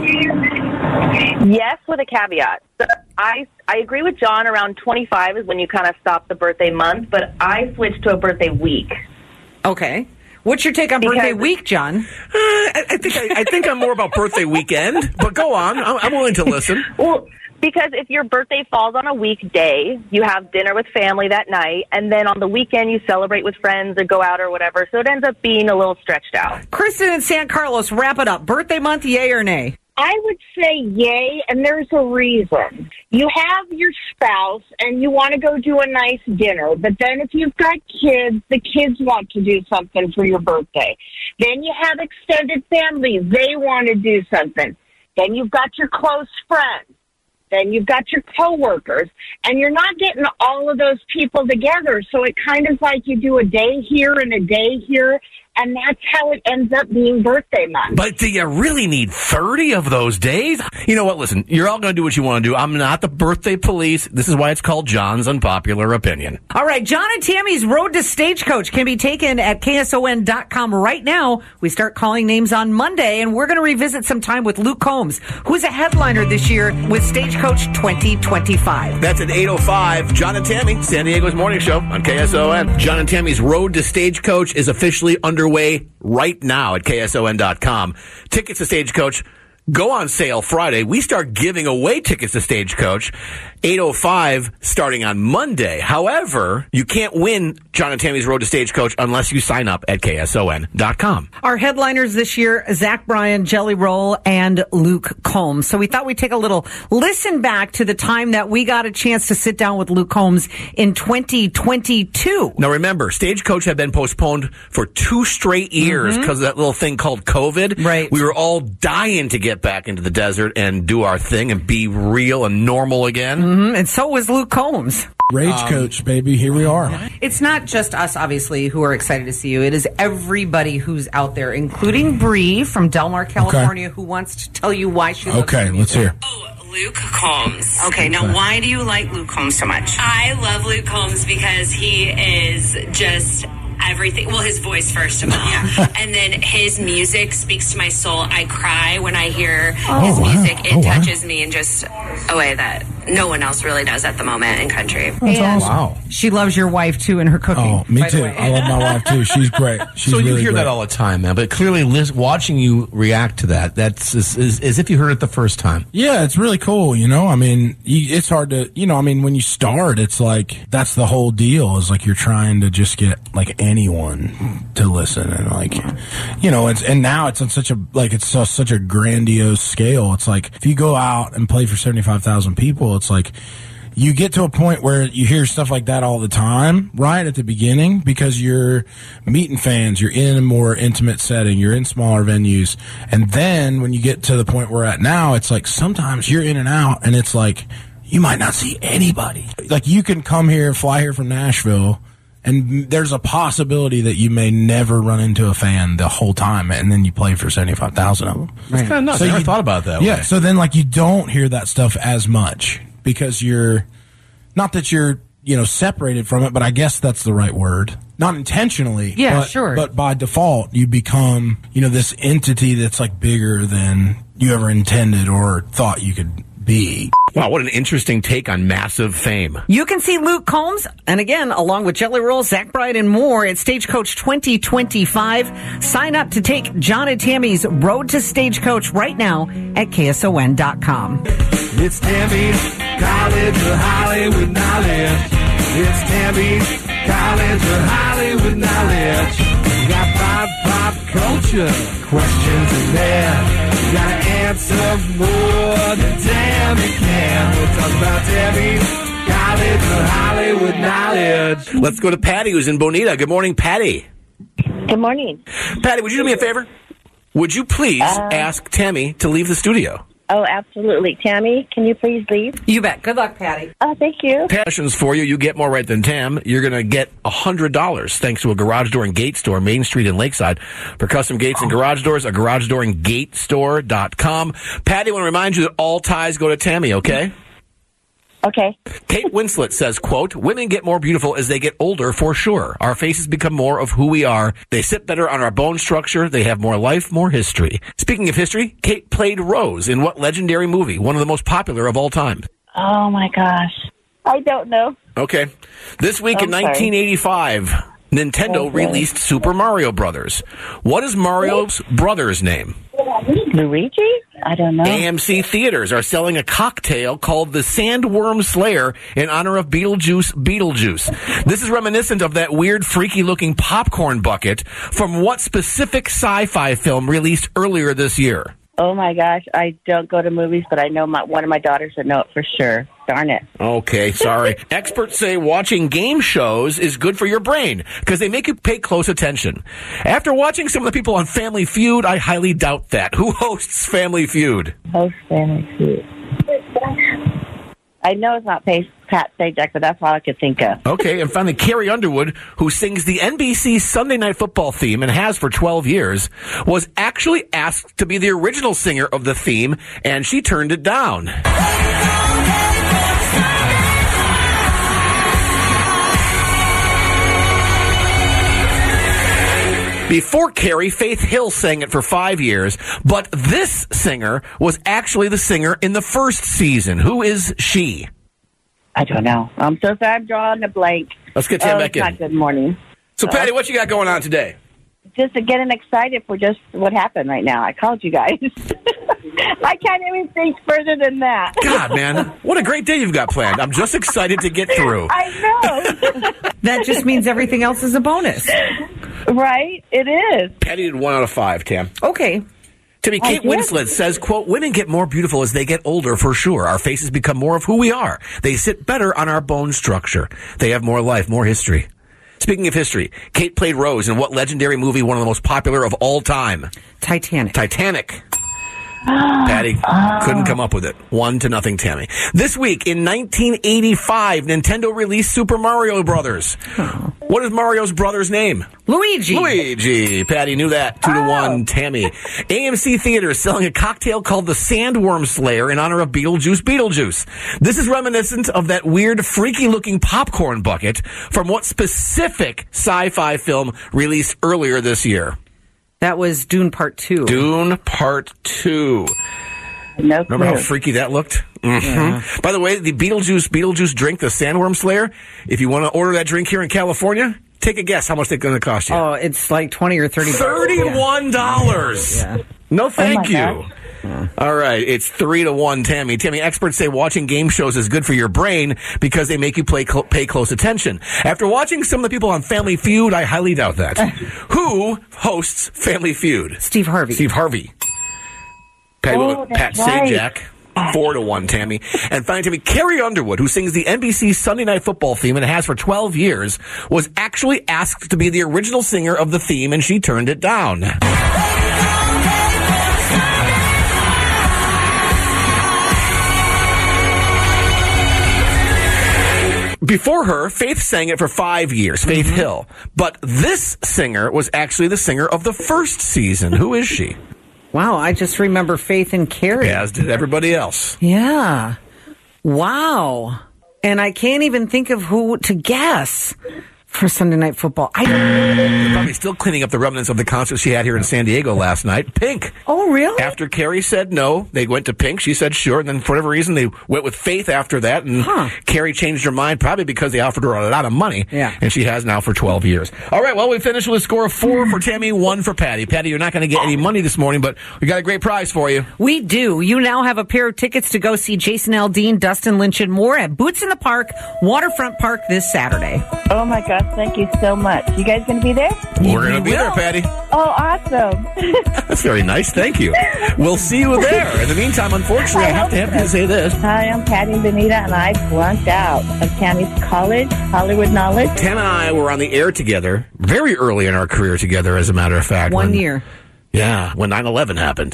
Yes, with a caveat. So I I agree with John. Around twenty-five is when you kind of stop the birthday month, but I switched to a birthday week. Okay. What's your take on Because- birthday week, John? Uh, I, I think I, I think I'm more about birthday weekend. But go on. I'm, I'm willing to listen. Well, because if your birthday falls on a weekday, you have dinner with family that night, and then on the weekend you celebrate with friends or go out or whatever. So it ends up being a little stretched out. Kristen in San Carlos, wrap it up. Birthday month, yay or nay? I would say yay, and there's a reason. You have your spouse, and you want to go do a nice dinner, but then if you've got kids, the kids want to do something for your birthday. Then you have extended family. They want to do something. Then you've got your close friends. Then you've got your coworkers, and you're not getting all of those people together. So it kind of like you do a day here and a day here, and that's how it ends up being birthday month. But do you really need thirty of those days? You know what? Listen, you're all going to do what you want to do. I'm not the birthday police. This is why it's called John's Unpopular Opinion. All right, John and Tammy's Road to Stagecoach can be taken at K S O N dot com right now. We start calling names on Monday, and we're going to revisit some time with Luke Combs, who's a headliner this year with Stagecoach twenty twenty-five. That's at eight oh five. John and Tammy, San Diego's morning show on K S O N. John and Tammy's Road to Stagecoach is officially underway right now at K S O N dot com. Tickets to Stagecoach go on sale Friday. We start giving away tickets to Stagecoach eight oh five starting on Monday. However, you can't win John and Tammy's Road to Stagecoach unless you sign up at K S O N dot com. Our headliners this year, Zach Bryan, Jelly Roll, and Luke Combs. So we thought we'd take a little listen back to the time that we got a chance to sit down with Luke Combs in twenty twenty-two. Now remember, Stagecoach had been postponed for two straight years because Mm-hmm. of that little thing called COVID. Right. We were all dying to get back into the desert and do our thing and be real and normal again. Mm-hmm. And so was Luke Combs. Rage Um, coach, baby. Here we are. It's not just us, obviously, who are excited to see you. It is everybody who's out there, including Bree from Del Mar, California, who wants to tell you why she loves Okay, your let's music. hear. Luke Combs. Okay, now why do you like Luke Combs so much? I love Luke Combs because he is just everything. Well, his voice, first of all. Yeah. And then his music speaks to my soul. I cry when I hear Oh, his wow. music. It Oh, wow. touches me in just a way that no one else really does at the moment in country. And Wow. She loves your wife, too, and her cooking. Oh, me by the too. way. I love my wife too. She's great. She's so you really hear great. that all the time, man. But clearly, lis- watching you react to that, that's as, as, as if you heard it the first time. Yeah, it's really cool. You know, I mean, you, it's hard to, you know, I mean, when you start, it's like, that's the whole deal is like you're trying to just get like anyone to listen and like, you know, it's, and now it's on such a, like, it's so, such a grandiose scale. It's like, if you go out and play for seventy-five thousand people, it's like, you get to a point where you hear stuff like that all the time, right at the beginning, because you're meeting fans, you're in a more intimate setting, you're in smaller venues. And then when you get to the point we're at now, it's like sometimes you're in and out and it's like you might not see anybody. Like you can come here, fly here from Nashville, and there's a possibility that you may never run into a fan the whole time, and then you play for seventy-five thousand of them. That's kind of nuts. So I never you- thought about it that Yeah, way. so then like you don't hear that stuff as much because you're not that you're, you know, separated from it, but I guess that's the right word. Not intentionally. Yeah, but, sure. But by default, you become, you know, this entity that's like bigger than you ever intended or thought you could be. Wow, what an interesting take on massive fame. You can see Luke Combs, and again, along with Jelly Roll, Zach Bryan, and more at Stagecoach twenty twenty-five. Sign up to take John and Tammy's Road to Stagecoach right now at K S O N dot com. It's Tammy's College of Hollywood Knowledge. It's Tammy's College of Hollywood Knowledge. We got pop, pop culture questions in there. You gotta answer more than Tammy can. We'll talk about Tammy's college or Hollywood knowledge. Let's go to Patty, who's in Bonita. Good morning, Patty. Good morning. Patty, would you do me a favor? Would you please Uh, ask Tammy to leave the studio? Oh, absolutely. Tammy, can you please leave? You bet. Good luck, Patty. Oh, thank you. Passions for you. You get more right than Tam. You're going to get one hundred dollars thanks to a garage door and gate store, Main Street in Lakeside. For custom gates and garage doors, a garage door and gate store dot com. Patty, I want to remind you that all ties go to Tammy, okay? Okay. Kate Winslet says, quote, women get more beautiful as they get older, for sure. Our faces become more of who we are. They sit better on our bone structure. They have more life, more history. Speaking of history, Kate played Rose in what legendary movie? One of the most popular of all time. Oh, my gosh. I don't know. Okay. This week I'm in sorry. nineteen eighty-five, Nintendo Okay. released Super Mario Brothers. What is Mario's brother's name? Luigi? I don't know. A M C Theaters are selling a cocktail called the Sandworm Slayer in honor of Beetlejuice Beetlejuice. This is reminiscent of that weird, freaky-looking popcorn bucket from what specific sci-fi film released earlier this year? Oh, my gosh. I don't go to movies, but I know my, one of my daughters would know it for sure. Darn it. Okay, sorry. Experts say watching game shows is good for your brain because they make you pay close attention. After watching some of the people on Family Feud, I highly doubt that. Who hosts Family Feud? Host Family Feud. I know it's not Pat Sajak, but that's all I could think of. Okay, and finally, Carrie Underwood, who sings the N B C Sunday Night Football theme and has for twelve years, was actually asked to be the original singer of the theme, and she turned it down. Before Carrie, Faith Hill sang it for five years, but this singer was actually the singer in the first season. Who is she? I don't know. I'm so sorry. I'm drawing a blank. Let's get Tam oh, back it's in. not good morning. So, Patty, what you got going on today? Just getting excited for just what happened right now. I called you guys. I can't even think further than that. God, man, what a great day you've got planned. I'm just excited to get through. I know. That just means everything else is a bonus. Right? It is. Patty did one out of five, Tam. Okay. To me, I Kate did. Winslet says, quote, women get more beautiful as they get older, for sure. Our faces become more of who we are. They sit better on our bone structure. They have more life, more history. Speaking of history, Kate played Rose in what legendary movie, one of the most popular of all time? Titanic. Titanic. Patty couldn't come up with it. One to nothing, Tammy. This week in nineteen eighty-five, Nintendo released Super Mario Brothers. Oh. What is Mario's brother's name? Luigi. Luigi. Patty knew that. Two to one, Tammy. A M C Theaters selling a cocktail called the Sandworm Slayer in honor of Beetlejuice Beetlejuice. This is reminiscent of that weird, freaky-looking popcorn bucket from what specific sci-fi film released earlier this year? That was Dune Part Two. Dune Part Two. No Remember how clue. freaky that looked? Mm-hmm. Yeah. By the way, the Beetlejuice Beetlejuice drink, the Sandworm Slayer, if you want to order that drink here in California, take a guess how much it's going to cost you. Oh, it's like twenty or thirty. Thirty-one dollars. Yeah. No, thank Oh, you. my gosh. All right, it's three to one, Tammy. Tammy, experts say watching game shows is good for your brain because they make you play cl- pay close attention. After watching some of the people on Family Feud, I highly doubt that. Who hosts Family Feud? Steve Harvey. Steve Harvey. Pat, Oh, Pat that's right. Sajak. Four to one, Tammy. And finally, Tammy, Carrie Underwood, who sings the N B C Sunday Night Football theme and has for twelve years, was actually asked to be the original singer of the theme, and she turned it down. Before her, Faith sang it for five years, Faith Mm-hmm. Hill. But this singer was actually the singer of the first season. Who is she? Wow, I just remember Faith and Carrie. As did everybody else. Yeah. Wow. And I can't even think of who to guess for Sunday Night Football. I They're probably still cleaning up the remnants of the concert she had here in San Diego last night. Pink. Oh, really? After Carrie said no, they went to Pink. She said sure. And then for whatever reason, they went with Faith after that. And Huh. Carrie changed her mind, probably because they offered her a lot of money. Yeah. And she has now for twelve years. All right, well, we finished with a score of four for Tammy, one for Patty. Patty, you're not going to get any money this morning, but we got a great prize for you. We do. You now have a pair of tickets to go see Jason Aldean, Dustin Lynch, and more at Boots in the Park, Waterfront Park this Saturday. Oh, my gosh. Yes, thank you so much. You guys going to be there? We're going to be there, Patty. Oh, awesome. That's very nice. Thank you. We'll see you there. In the meantime, unfortunately, I, I have to have you say this. Hi, I'm Patty Benita, and I flunked out of Tammy's college, Hollywood Knowledge. Tam and I were on the air together very early in our career together, as a matter of fact. One when, year. Yeah, when nine eleven happened.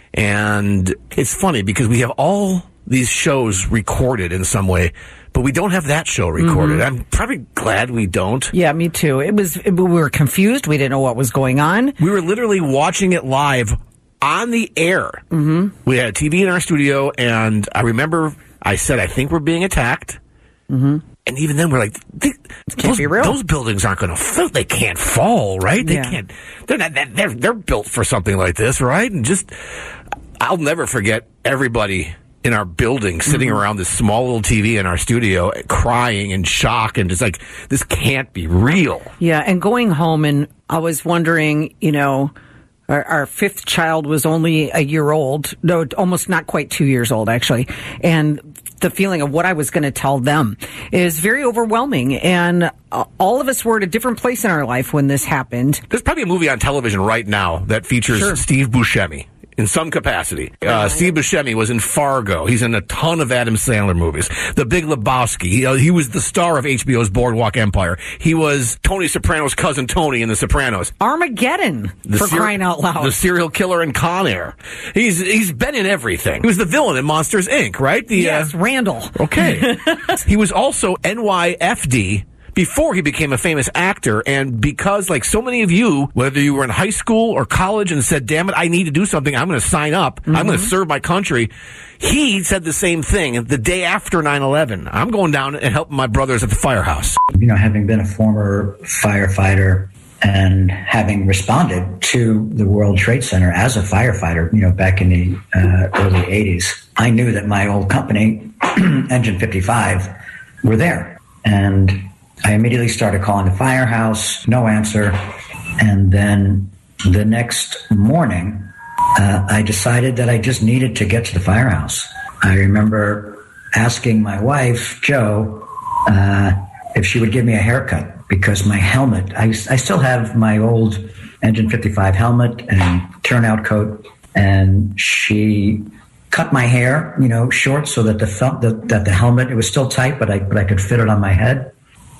And it's funny because we have all these shows recorded in some way, but we don't have that show recorded. Mm-hmm. I'm probably glad we don't. Yeah, me too. It was it, we were confused. We didn't know what was going on. We were literally watching it live on the air. Mm-hmm. We had a T V in our studio, and I remember I said, I think we're being attacked. Mm-hmm. And even then, we're like, they, can't those, be real. Those buildings aren't going to fall. They can't fall, right? They Yeah. can't. They're not. They're they're built for something like this, right? And just, I'll never forget everybody in our building sitting Mm-hmm. around this small little T V in our studio, crying in shock, and just like, this can't be real. Yeah, and going home, and I was wondering, you know, our, our fifth child was only a year old, no, almost not quite two years old, actually, and the feeling of what I was going to tell them is very overwhelming, and uh, all of us were at a different place in our life when this happened. There's probably a movie on television right now that features Sure. Steve Buscemi in some capacity. Uh, Steve Buscemi was in Fargo. He's in a ton of Adam Sandler movies. The Big Lebowski. He, uh, he was the star of H B O's Boardwalk Empire. He was Tony Soprano's cousin Tony in The Sopranos. Armageddon, The for ser- crying out loud. The serial killer in Con Air. He's he's been in everything. He was the villain in Monsters, Incorporated, right? The, yes, uh, Randall. Okay. He was also N Y F D before he became a famous actor. And because, like so many of you, whether you were in high school or college and said, damn it, I need to do something, I'm going to sign up, mm-hmm. I'm going to serve my country, he said the same thing the day after nine eleven. I'm going down and helping my brothers at the firehouse. You know, having been a former firefighter and having responded to the World Trade Center as a firefighter, you know, back in the uh, early eighties, I knew that my old company, Engine fifty-five, were there. And I immediately started calling the firehouse, no answer. And then the next morning, uh, I decided that I just needed to get to the firehouse. I remember asking my wife, Jo, uh, if she would give me a haircut because my helmet, I, I still have my old Engine fifty-five helmet and turnout coat. And she cut my hair, you know, short so that the, the that the helmet, it was still tight, but I, but I could fit it on my head.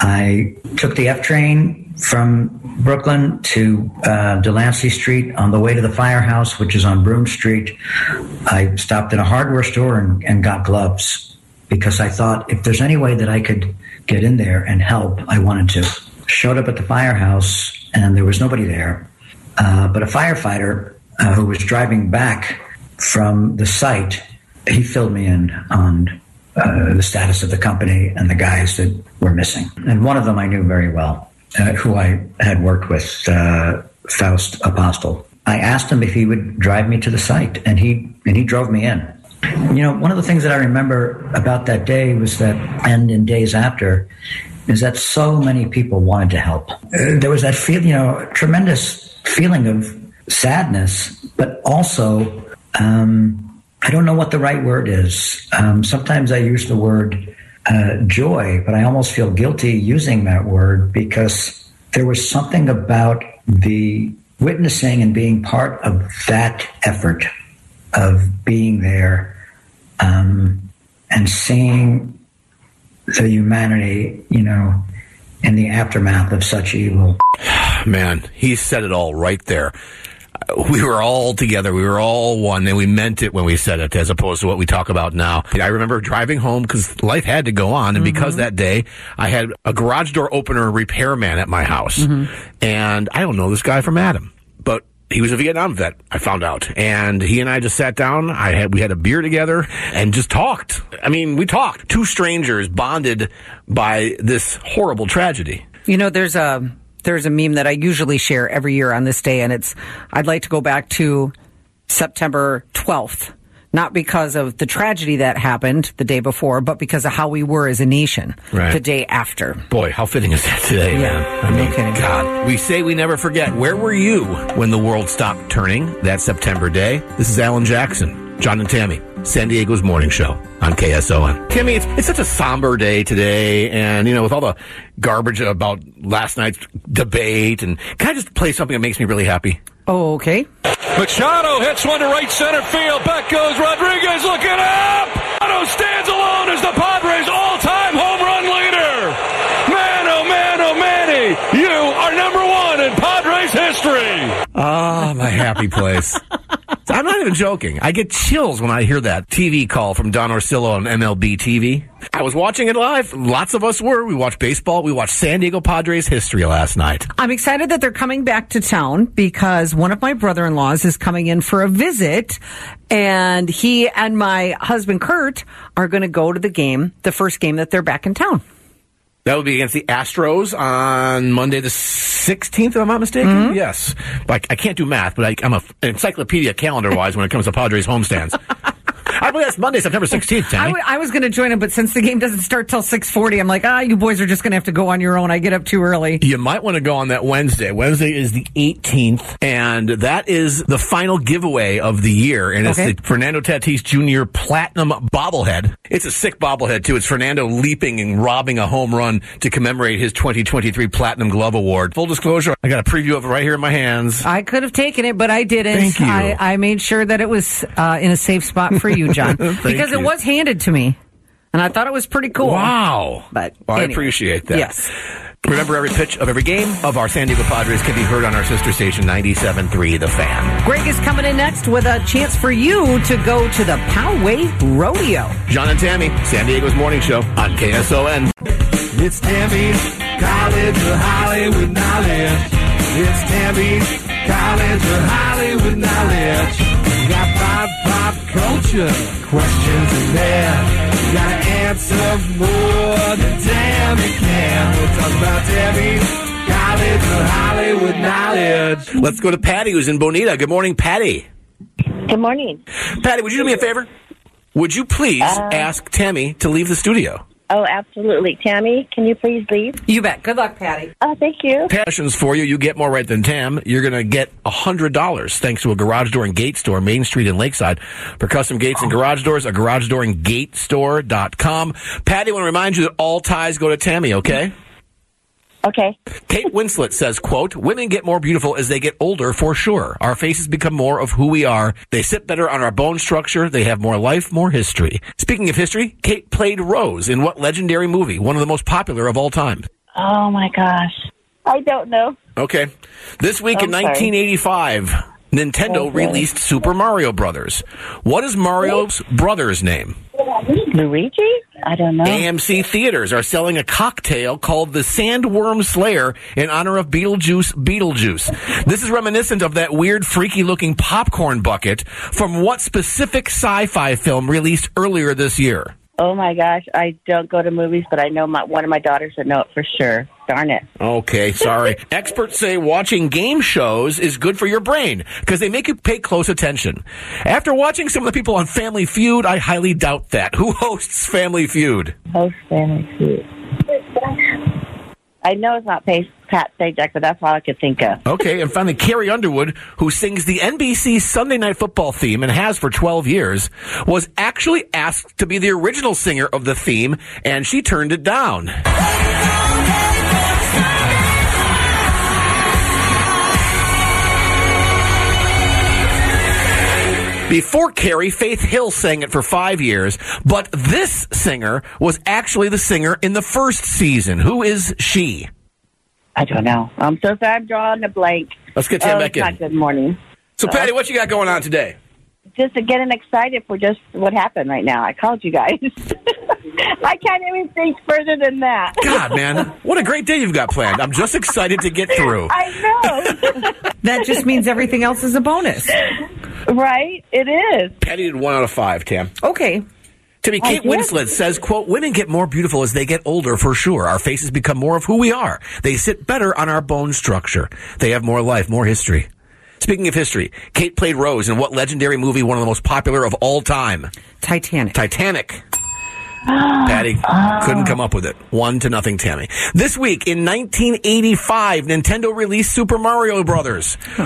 I took the F train from Brooklyn to uh, Delancey Street on the way to the firehouse, which is on Broome Street. I stopped at a hardware store and, and got gloves because I thought if there's any way that I could get in there and help, I wanted to. Showed up at the firehouse and there was nobody there. Uh, but a firefighter uh, who was driving back from the site, he filled me in on Uh, the status of the company and the guys that were missing. And one of them I knew very well, uh, who I had worked with, uh, Faust Apostle. I asked him if he would drive me to the site, and he and he drove me in. You know, one of the things that I remember about that day was that, and in days after, is that so many people wanted to help. Uh, there was that feel, you know, tremendous feeling of sadness, but also, um, I don't know what the right word is. Um, sometimes I use the word uh, joy, but I almost feel guilty using that word because there was something about the witnessing and being part of that effort of being there um, and seeing the humanity, you know, in the aftermath of such evil. Man, he said it all right there. We were all together. We were all one, and we meant it when we said it, as opposed to what we talk about now. I remember driving home because life had to go on, and mm-hmm. because that day I had a garage door opener repairman at my house, mm-hmm. and I don't know this guy from Adam, but he was a Vietnam vet, I found out, and he and I just sat down. I had we had a beer together and just talked. I mean, we talked. Two strangers bonded by this horrible tragedy. You know, there's a. There's a meme that I usually share every year on this day, and it's, I'd like to go back to September twelfth, not because of the tragedy that happened the day before, but because of how we were as a nation right. the day after. Boy, how fitting is that today, yeah, man? I mean, no God, we say we never forget. Where were you when the world stopped turning that September day? This is Alan Jackson. John and Tammy, San Diego's morning show on K S O N. Tammy, it's, it's such a somber day today, and, you know, with all the garbage about last night's debate, and can I just play something that makes me really happy? Oh, okay. Machado hits one to right center field. Back goes Rodriguez looking up. Machado stands alone as the Padres' all-time home run leader. Man, oh man, oh Manny, you are number one in Padres history. Ah, my happy place. I'm not even joking. I get chills when I hear that T V call from Don Orsillo on M L B T V. I was watching it live. Lots of us were. We watched baseball. We watched San Diego Padres history last night. I'm excited that they're coming back to town because one of my brother-in-laws is coming in for a visit, and he and my husband, Kurt, are going to go to the game, the first game that they're back in town. That would be against the Astros on Monday the sixteenth, if I'm not mistaken. Mm-hmm. Yes. But I can't do math, but I, I'm a, an encyclopedia calendar-wise when it comes to Padres homestands. I believe that's Monday, September sixteenth, Tammy. I, w- I was going to join him, but since the game doesn't start till six forty, I'm like, ah, you boys are just going to have to go on your own. I get up too early. You might want to go on that Wednesday. Wednesday is the eighteenth, and that is the final giveaway of the year, and it's okay. The Fernando Tatis Junior Platinum bobblehead. It's a sick bobblehead, too. It's Fernando leaping and robbing a home run to commemorate his twenty twenty-three Platinum Glove Award. Full disclosure, I got a preview of it right here in my hands. I could have taken it, but I didn't. Thank you. I, I made sure that it was uh, in a safe spot for you, John. Because you. It was handed to me, and I thought it was pretty cool. Wow. But well, anyway. I appreciate that. Yes. Remember, every pitch of every game of our San Diego Padres can be heard on our sister station, ninety-seven point three The Fan. Greg is coming in next with a chance for you to go to the Poway Rodeo. John and Tammy, San Diego's morning show on K S O N. It's Tammy's College of Hollywood Knowledge. It's Tammy's College of Hollywood Knowledge. You got pop, pop culture questions in there. You gotta answer more than Tammy can. We'll talk about Tammy's College of Hollywood Knowledge. Let's go to Patty, who's in Bonita. Good morning, Patty. Good morning. Patty, would you do me a favor? Would you please Uh, ask Tammy to leave the studio? Oh, absolutely. Tammy, can you please leave? You bet. Good luck, Patty. Oh, thank you. Passions for you. You get more right than Tam. You're going to get one hundred dollars thanks to a garage door and gate store, Main Street in Lakeside. For custom gates and garage doors, a garage door and gate store dot com. Patty, I want to remind you that all ties go to Tammy, okay? Okay. Kate Winslet says, quote, women get more beautiful as they get older, for sure. Our faces become more of who we are. They sit better on our bone structure. They have more life, more history. Speaking of history, Kate played Rose in what legendary movie? One of the most popular of all time. Oh, my gosh. I don't know. Okay. This week I'm in sorry. nineteen eighty-five, Nintendo Okay. released Super Mario Brothers. What is Mario's brother's name? Luigi? I don't know. A M C Theaters are selling a cocktail called the Sandworm Slayer in honor of Beetlejuice Beetlejuice. This is reminiscent of that weird, freaky-looking popcorn bucket from what specific sci-fi film released earlier this year? Oh, my gosh. I don't go to movies, but I know my, one of my daughters would know it for sure. Darn it. Okay, sorry. Experts say watching game shows is good for your brain because they make you pay close attention. After watching some of the people on Family Feud, I highly doubt that. Who hosts Family Feud? Host Family Feud. I know it's not Pat Sajak, but that's all I could think of. Okay, and finally, Carrie Underwood, who sings the N B C Sunday Night Football theme and has for twelve years, was actually asked to be the original singer of the theme, and she turned it down. Before Carrie, Faith Hill sang it for five years, but this singer was actually the singer in the first season. Who is she? I don't know. I'm so sorry. I'm drawing a blank. Let's get Tam oh, back in. Not good morning. So, Patty, what you got going on today? Just getting excited for just what happened right now. I called you guys. I can't even think further than that. God, man, what a great day you've got planned. I'm just excited to get through. I know. That just means everything else is a bonus. Right? It is. Patty did one out of five, Tam. Okay. To me, Kate Winslet says, quote, women get more beautiful as they get older, for sure. Our faces become more of who we are. They sit better on our bone structure. They have more life, more history. Speaking of history, Kate played Rose in what legendary movie, one of the most popular of all time? Titanic. Titanic. Patty couldn't come up with it. One to nothing, Tammy. This week in nineteen eighty-five, Nintendo released Super Mario Brothers.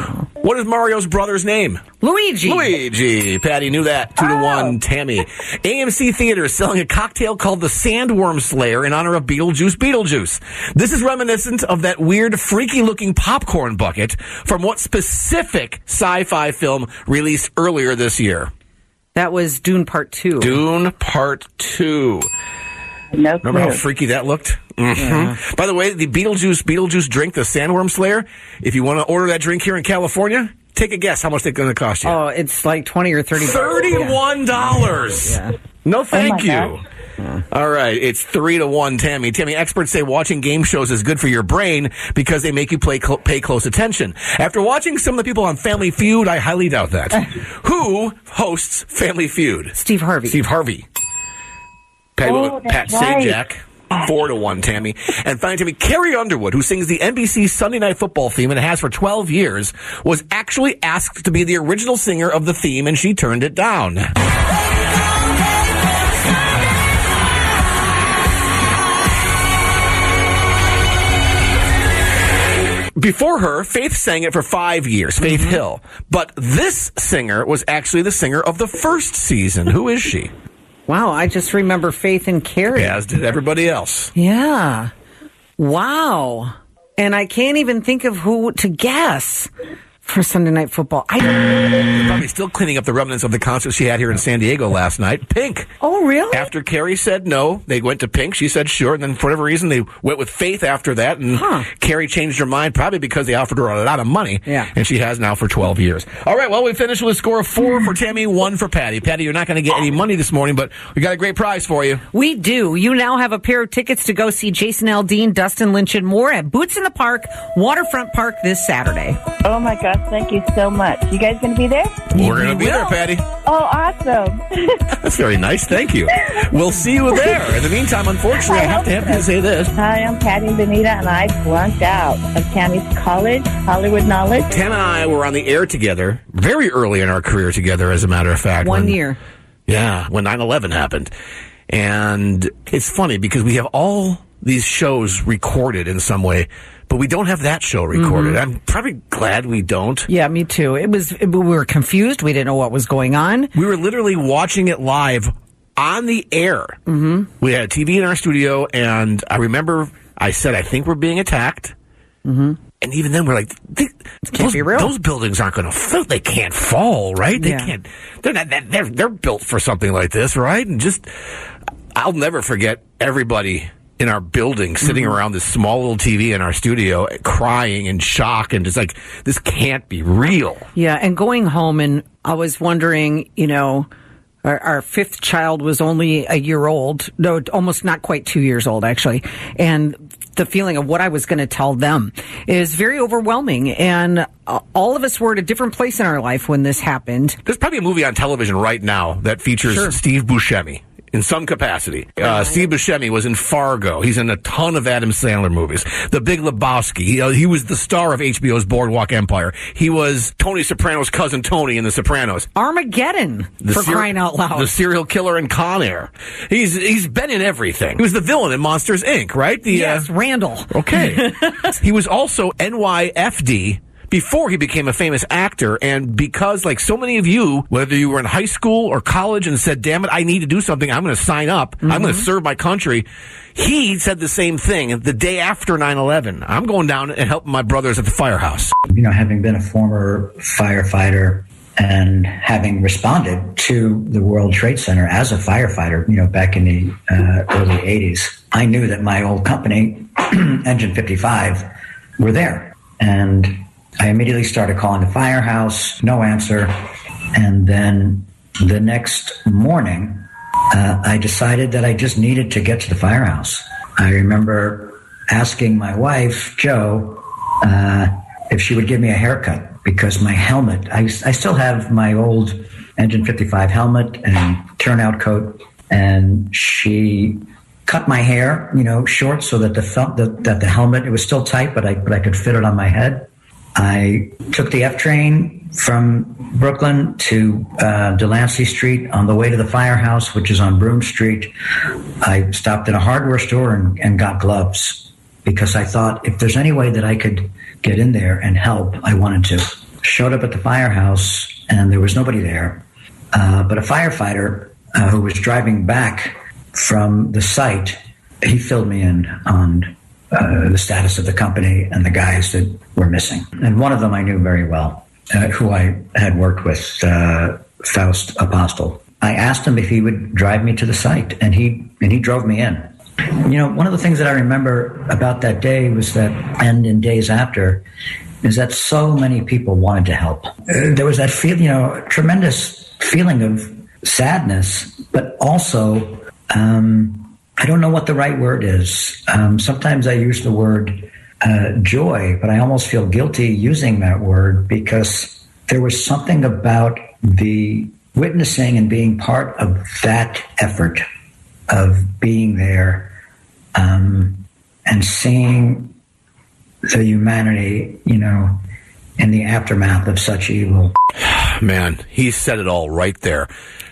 What is Mario's brother's name? Luigi. Luigi. Patty knew that. Two to one. Tammy. A M C Theater is selling a cocktail called the Sandworm Slayer in honor of Beetlejuice Beetlejuice. This is reminiscent of that weird, freaky-looking popcorn bucket from what specific sci-fi film released earlier this year? That was Dune Part Two. Dune Part Two. No Remember clue. how freaky that looked? Mm-hmm. Yeah. By the way, the Beetlejuice Beetlejuice drink, the Sandworm Slayer, if you want to order that drink here in California, take a guess how much it's going to cost you. Oh, it's like twenty or thirty. Thirty-one dollars. Yeah. No, thank Oh, my you. All right, it's three to one, Tammy. Tammy, experts say watching game shows is good for your brain because they make you play cl- pay close attention. After watching some of the people on Family Feud, I highly doubt that. Who hosts Family Feud? Steve Harvey. Steve Harvey. Pat, Oh, Pat that's right. Sajak. Four to one, Tammy. And finally, Tammy, Carrie Underwood, who sings the N B C Sunday Night Football theme and has for twelve years, was actually asked to be the original singer of the theme, and she turned it down. Before her, Faith sang it for five years, Faith Mm-hmm. Hill. But this singer was actually the singer of the first season. Who is she? Wow, I just remember Faith and Carrie. As did everybody else. Yeah. Wow. And I can't even think of who to guess for Sunday Night Football. I You're probably still cleaning up the remnants of the concert she had here in San Diego last night. Pink. Oh, really? After Carrie said no, they went to Pink. She said sure. And then for whatever reason, they went with Faith after that. And Huh. Carrie changed her mind, probably because they offered her a lot of money. Yeah. And she has now for twelve years. All right, well, we finished with a score of four for Tammy, one for Patty. Patty, you're not going to get any money this morning, but we got a great prize for you. We do. You now have a pair of tickets to go see Jason Aldean, Dustin Lynch, and more at Boots in the Park, Waterfront Park this Saturday. Oh my gosh, thank you so much. You guys going to be there? We're going to be there, Patty. Oh, awesome. That's very nice. Thank you. We'll see you there. In the meantime, unfortunately, I have to have you say this. Hi, I'm Patty Benita, and I flunked out of Tammy's college, Hollywood Knowledge. Tam and I were on the air together very early in our career together, as a matter of fact. One when- year. Yeah, when nine eleven happened. And it's funny because we have all these shows recorded in some way, but we don't have that show recorded. Mm-hmm. I'm probably glad we don't. Yeah, me too. It was, it, we were confused. We didn't know what was going on. We were literally watching it live on the air. Mm-hmm. We had a T V in our studio, and I remember I said, I think we're being attacked. Mm-hmm. And even then, we're like, they, those, be real. those buildings aren't going to fall. They can't fall, right? They Yeah. can't. They're not. They're they're built for something like this, right? And just, I'll never forget everybody in our building sitting Mm-hmm. around this small little T V in our studio, crying in shock, and just like, this can't be real. Yeah, and going home, and I was wondering, you know, our, our fifth child was only a year old, no, almost not quite two years old, actually. And the feeling of what I was going to tell them is very overwhelming. And uh, all of us were at a different place in our life when this happened. There's probably a movie on television right now that features Sure. Steve Buscemi in some capacity. Uh, Steve Buscemi was in Fargo. He's in a ton of Adam Sandler movies. The Big Lebowski. He, uh, he was the star of H B O's Boardwalk Empire. He was Tony Soprano's cousin Tony in The Sopranos. Armageddon, The for ser- crying out loud. The serial killer in Con Air. He's he's been in everything. He was the villain in Monsters, Incorporated, right? The, yes, uh, Randall. Okay. He was also N Y F D before he became a famous actor. And because, like so many of you, whether you were in high school or college and said, damn it, I need to do something, I'm going to sign up, I'm going to serve my country, he said the same thing the day after nine eleven. I'm going down and helping my brothers at the firehouse. You know, having been a former firefighter and having responded to the World Trade Center as a firefighter, you know, back in the uh, early eighties, I knew that my old company, Engine fifty-five, were there. And I immediately started calling the firehouse, no answer. And then the next morning, uh, I decided that I just needed to get to the firehouse. I remember asking my wife, Jo, uh, if she would give me a haircut because my helmet, I, I still have my old Engine fifty-five helmet and turnout coat, and she cut my hair, you know, short so that the, fel- the that the helmet, it was still tight, but I but I could fit it on my head. I took the F train from Brooklyn to uh, Delancey Street on the way to the firehouse, which is on Broome Street. I stopped at a hardware store and, and got gloves because I thought if there's any way that I could get in there and help, I wanted to. showed up at the firehouse, and there was nobody there. Uh, but a firefighter uh, who was driving back from the site, he filled me in on uh, the status of the company and the guys that were missing. And one of them I knew very well, uh, who I had worked with, uh, Faust Apostel. I asked him if he would drive me to the site, and he and he drove me in. You know, one of the things that I remember about that day was that, and in days after, is that so many people wanted to help. Uh, there was that feel, you know, tremendous feeling of sadness, but also, um, I don't know what the right word is. Um, sometimes I use the word uh, joy, but I almost feel guilty using that word because there was something about the witnessing and being part of that effort of being there um, and seeing the humanity, you know, in the aftermath of such evil. Man, he said it all right there.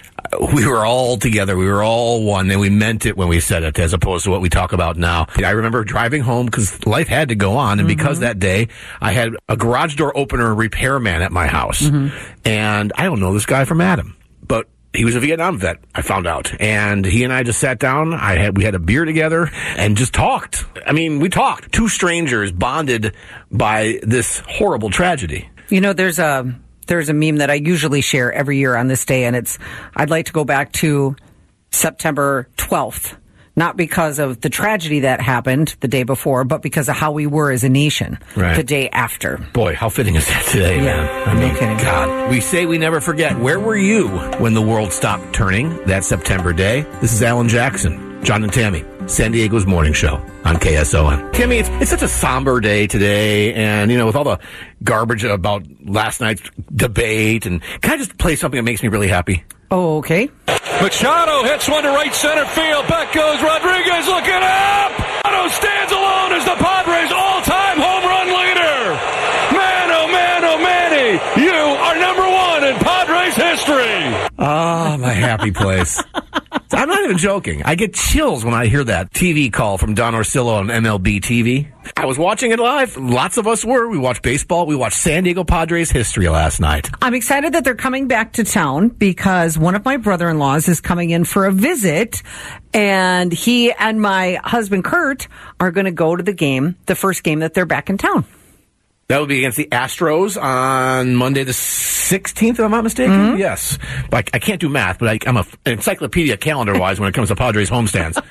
We were all together. We were all one, and we meant it when we said it, as opposed to what we talk about now. I remember driving home because life had to go on, and mm-hmm. because that day I had a garage door opener repairman at my house, mm-hmm. and I don't know this guy from Adam, but he was a Vietnam vet, I found out. And he and I just sat down. I had we had a beer together and just talked. I mean, we talked. Two strangers bonded by this horrible tragedy. You know, there's a there's a meme that I usually share every year on this day, and it's I'd like to go back to September twelfth. Not because of the tragedy that happened the day before, but because of how we were as a nation right. the day after. Boy, how fitting is that today, yeah, man? I mean, no God, we say we never forget. Where were you when the world stopped turning that September day? This is Alan Jackson, John and Tammy, San Diego's morning show on K S O N. Tammy, it's, it's such a somber day today, and, you know, with all the garbage about last night's debate, and can I just play something that makes me really happy? Oh, okay. Machado hits one to right center field. Back goes Rodriguez looking up. Machado stands alone as the Padres' all-time home run leader. Man, oh man, oh Manny, you are number one in Padres history. Oh, my happy place. I'm not even joking. I get chills when I hear that T V call from Don Orsillo on M L B T V. I was watching it live. Lots of us were. We watched baseball. We watched San Diego Padres history last night. I'm excited that they're coming back to town because one of my brother-in-laws is coming in for a visit, and he and my husband, Kurt, are going to go to the game, the first game that they're back in town. That would be against the Astros on Monday the sixteenth, if I'm not mistaken. Mm-hmm. Yes. But I, I can't do math, but I, I'm a, an encyclopedia calendar-wise when it comes to Padres homestands.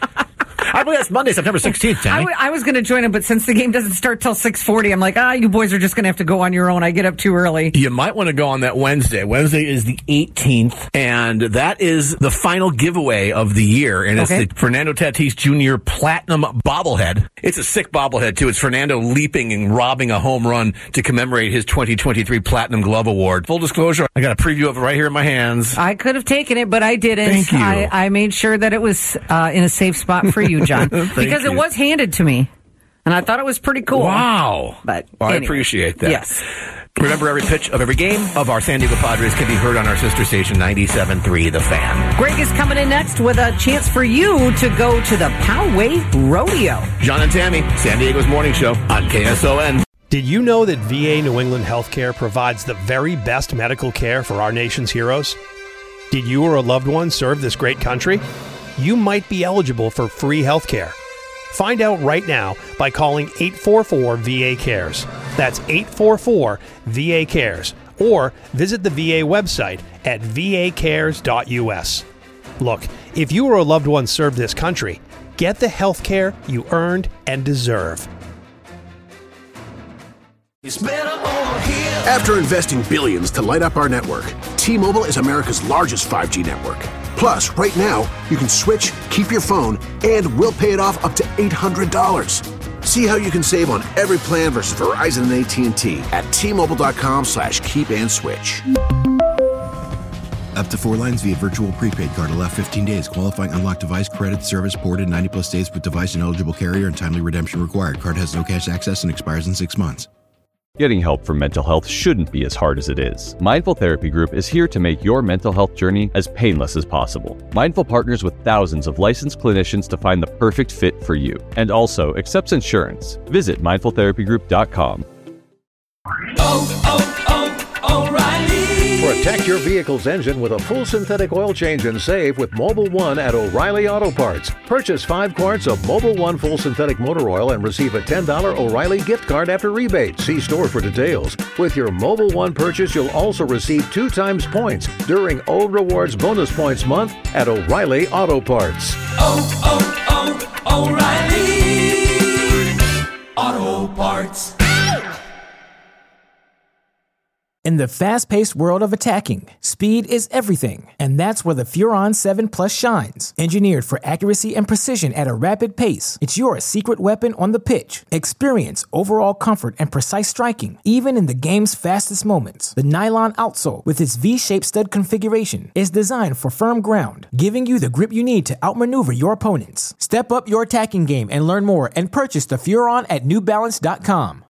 I believe that's Monday, September sixteenth, Tammy. I, w- I was going to join him, but since the game doesn't start till six forty, I'm like, ah, you boys are just going to have to go on your own. I get up too early. You might want to go on that Wednesday. Wednesday is the eighteenth, and that is the final giveaway of the year, and it's okay. the Fernando Tatis Junior Platinum bobblehead. It's a sick bobblehead, too. It's Fernando leaping and robbing a home run to commemorate his twenty twenty-three Platinum Glove Award. Full disclosure, I got a preview of it right here in my hands. I could have taken it, but I didn't. Thank you. I, I made sure that it was uh, in a safe spot for you, John. Because you. It was handed to me, and I thought it was pretty cool. Wow. But well, anyway. I appreciate that. Yes. Remember, every pitch of every game of our San Diego Padres can be heard on our sister station, ninety-seven point three The Fan. Greg is coming in next with a chance for you to go to the Poway Rodeo. John and Tammy, San Diego's morning show on K S O N. Did you know that V A New England Healthcare provides the very best medical care for our nation's heroes? Did you or a loved one serve this great country? You might be eligible for free health care. Find out right now by calling eight four four V A cares. That's eight four four V A cares. Or visit the V A website at v a cares dot u s. Look, if you or a loved one served this country, get the health care you earned and deserve. After investing billions to light up our network, T-Mobile is America's largest five G network. Plus, right now, you can switch, keep your phone, and we'll pay it off up to eight hundred dollars. See how you can save on every plan versus Verizon and A T and T at T-Mobile.com slash keep and switch. Up to four lines via virtual prepaid card. Allow fifteen days. Qualifying unlocked device credit service ported ninety plus days with device and eligible carrier and timely redemption required. Card has no cash access and expires in six months. Getting help for mental health shouldn't be as hard as it is. Mindful Therapy Group is here to make your mental health journey as painless as possible. Mindful partners with thousands of licensed clinicians to find the perfect fit for you, and also accepts insurance. Visit mindful therapy group dot com. Oh, oh, O'Reilly. Protect your vehicle's engine with a full synthetic oil change and save with Mobil one at O'Reilly Auto Parts. Purchase five quarts of Mobil one full synthetic motor oil and receive a ten dollars O'Reilly gift card after rebate. See store for details. With your Mobil one purchase, you'll also receive two times points during Old Rewards Bonus Points Month at O'Reilly Auto Parts. Oh, oh, oh, O'Reilly Auto Parts. In the fast-paced world of attacking, speed is everything, and that's where the Furon seven Plus shines. Engineered for accuracy and precision at a rapid pace, it's your secret weapon on the pitch. Experience overall comfort and precise striking, even in the game's fastest moments. The nylon outsole, with its V-shaped stud configuration, is designed for firm ground, giving you the grip you need to outmaneuver your opponents. Step up your attacking game and learn more and purchase the Furon at New Balance dot com.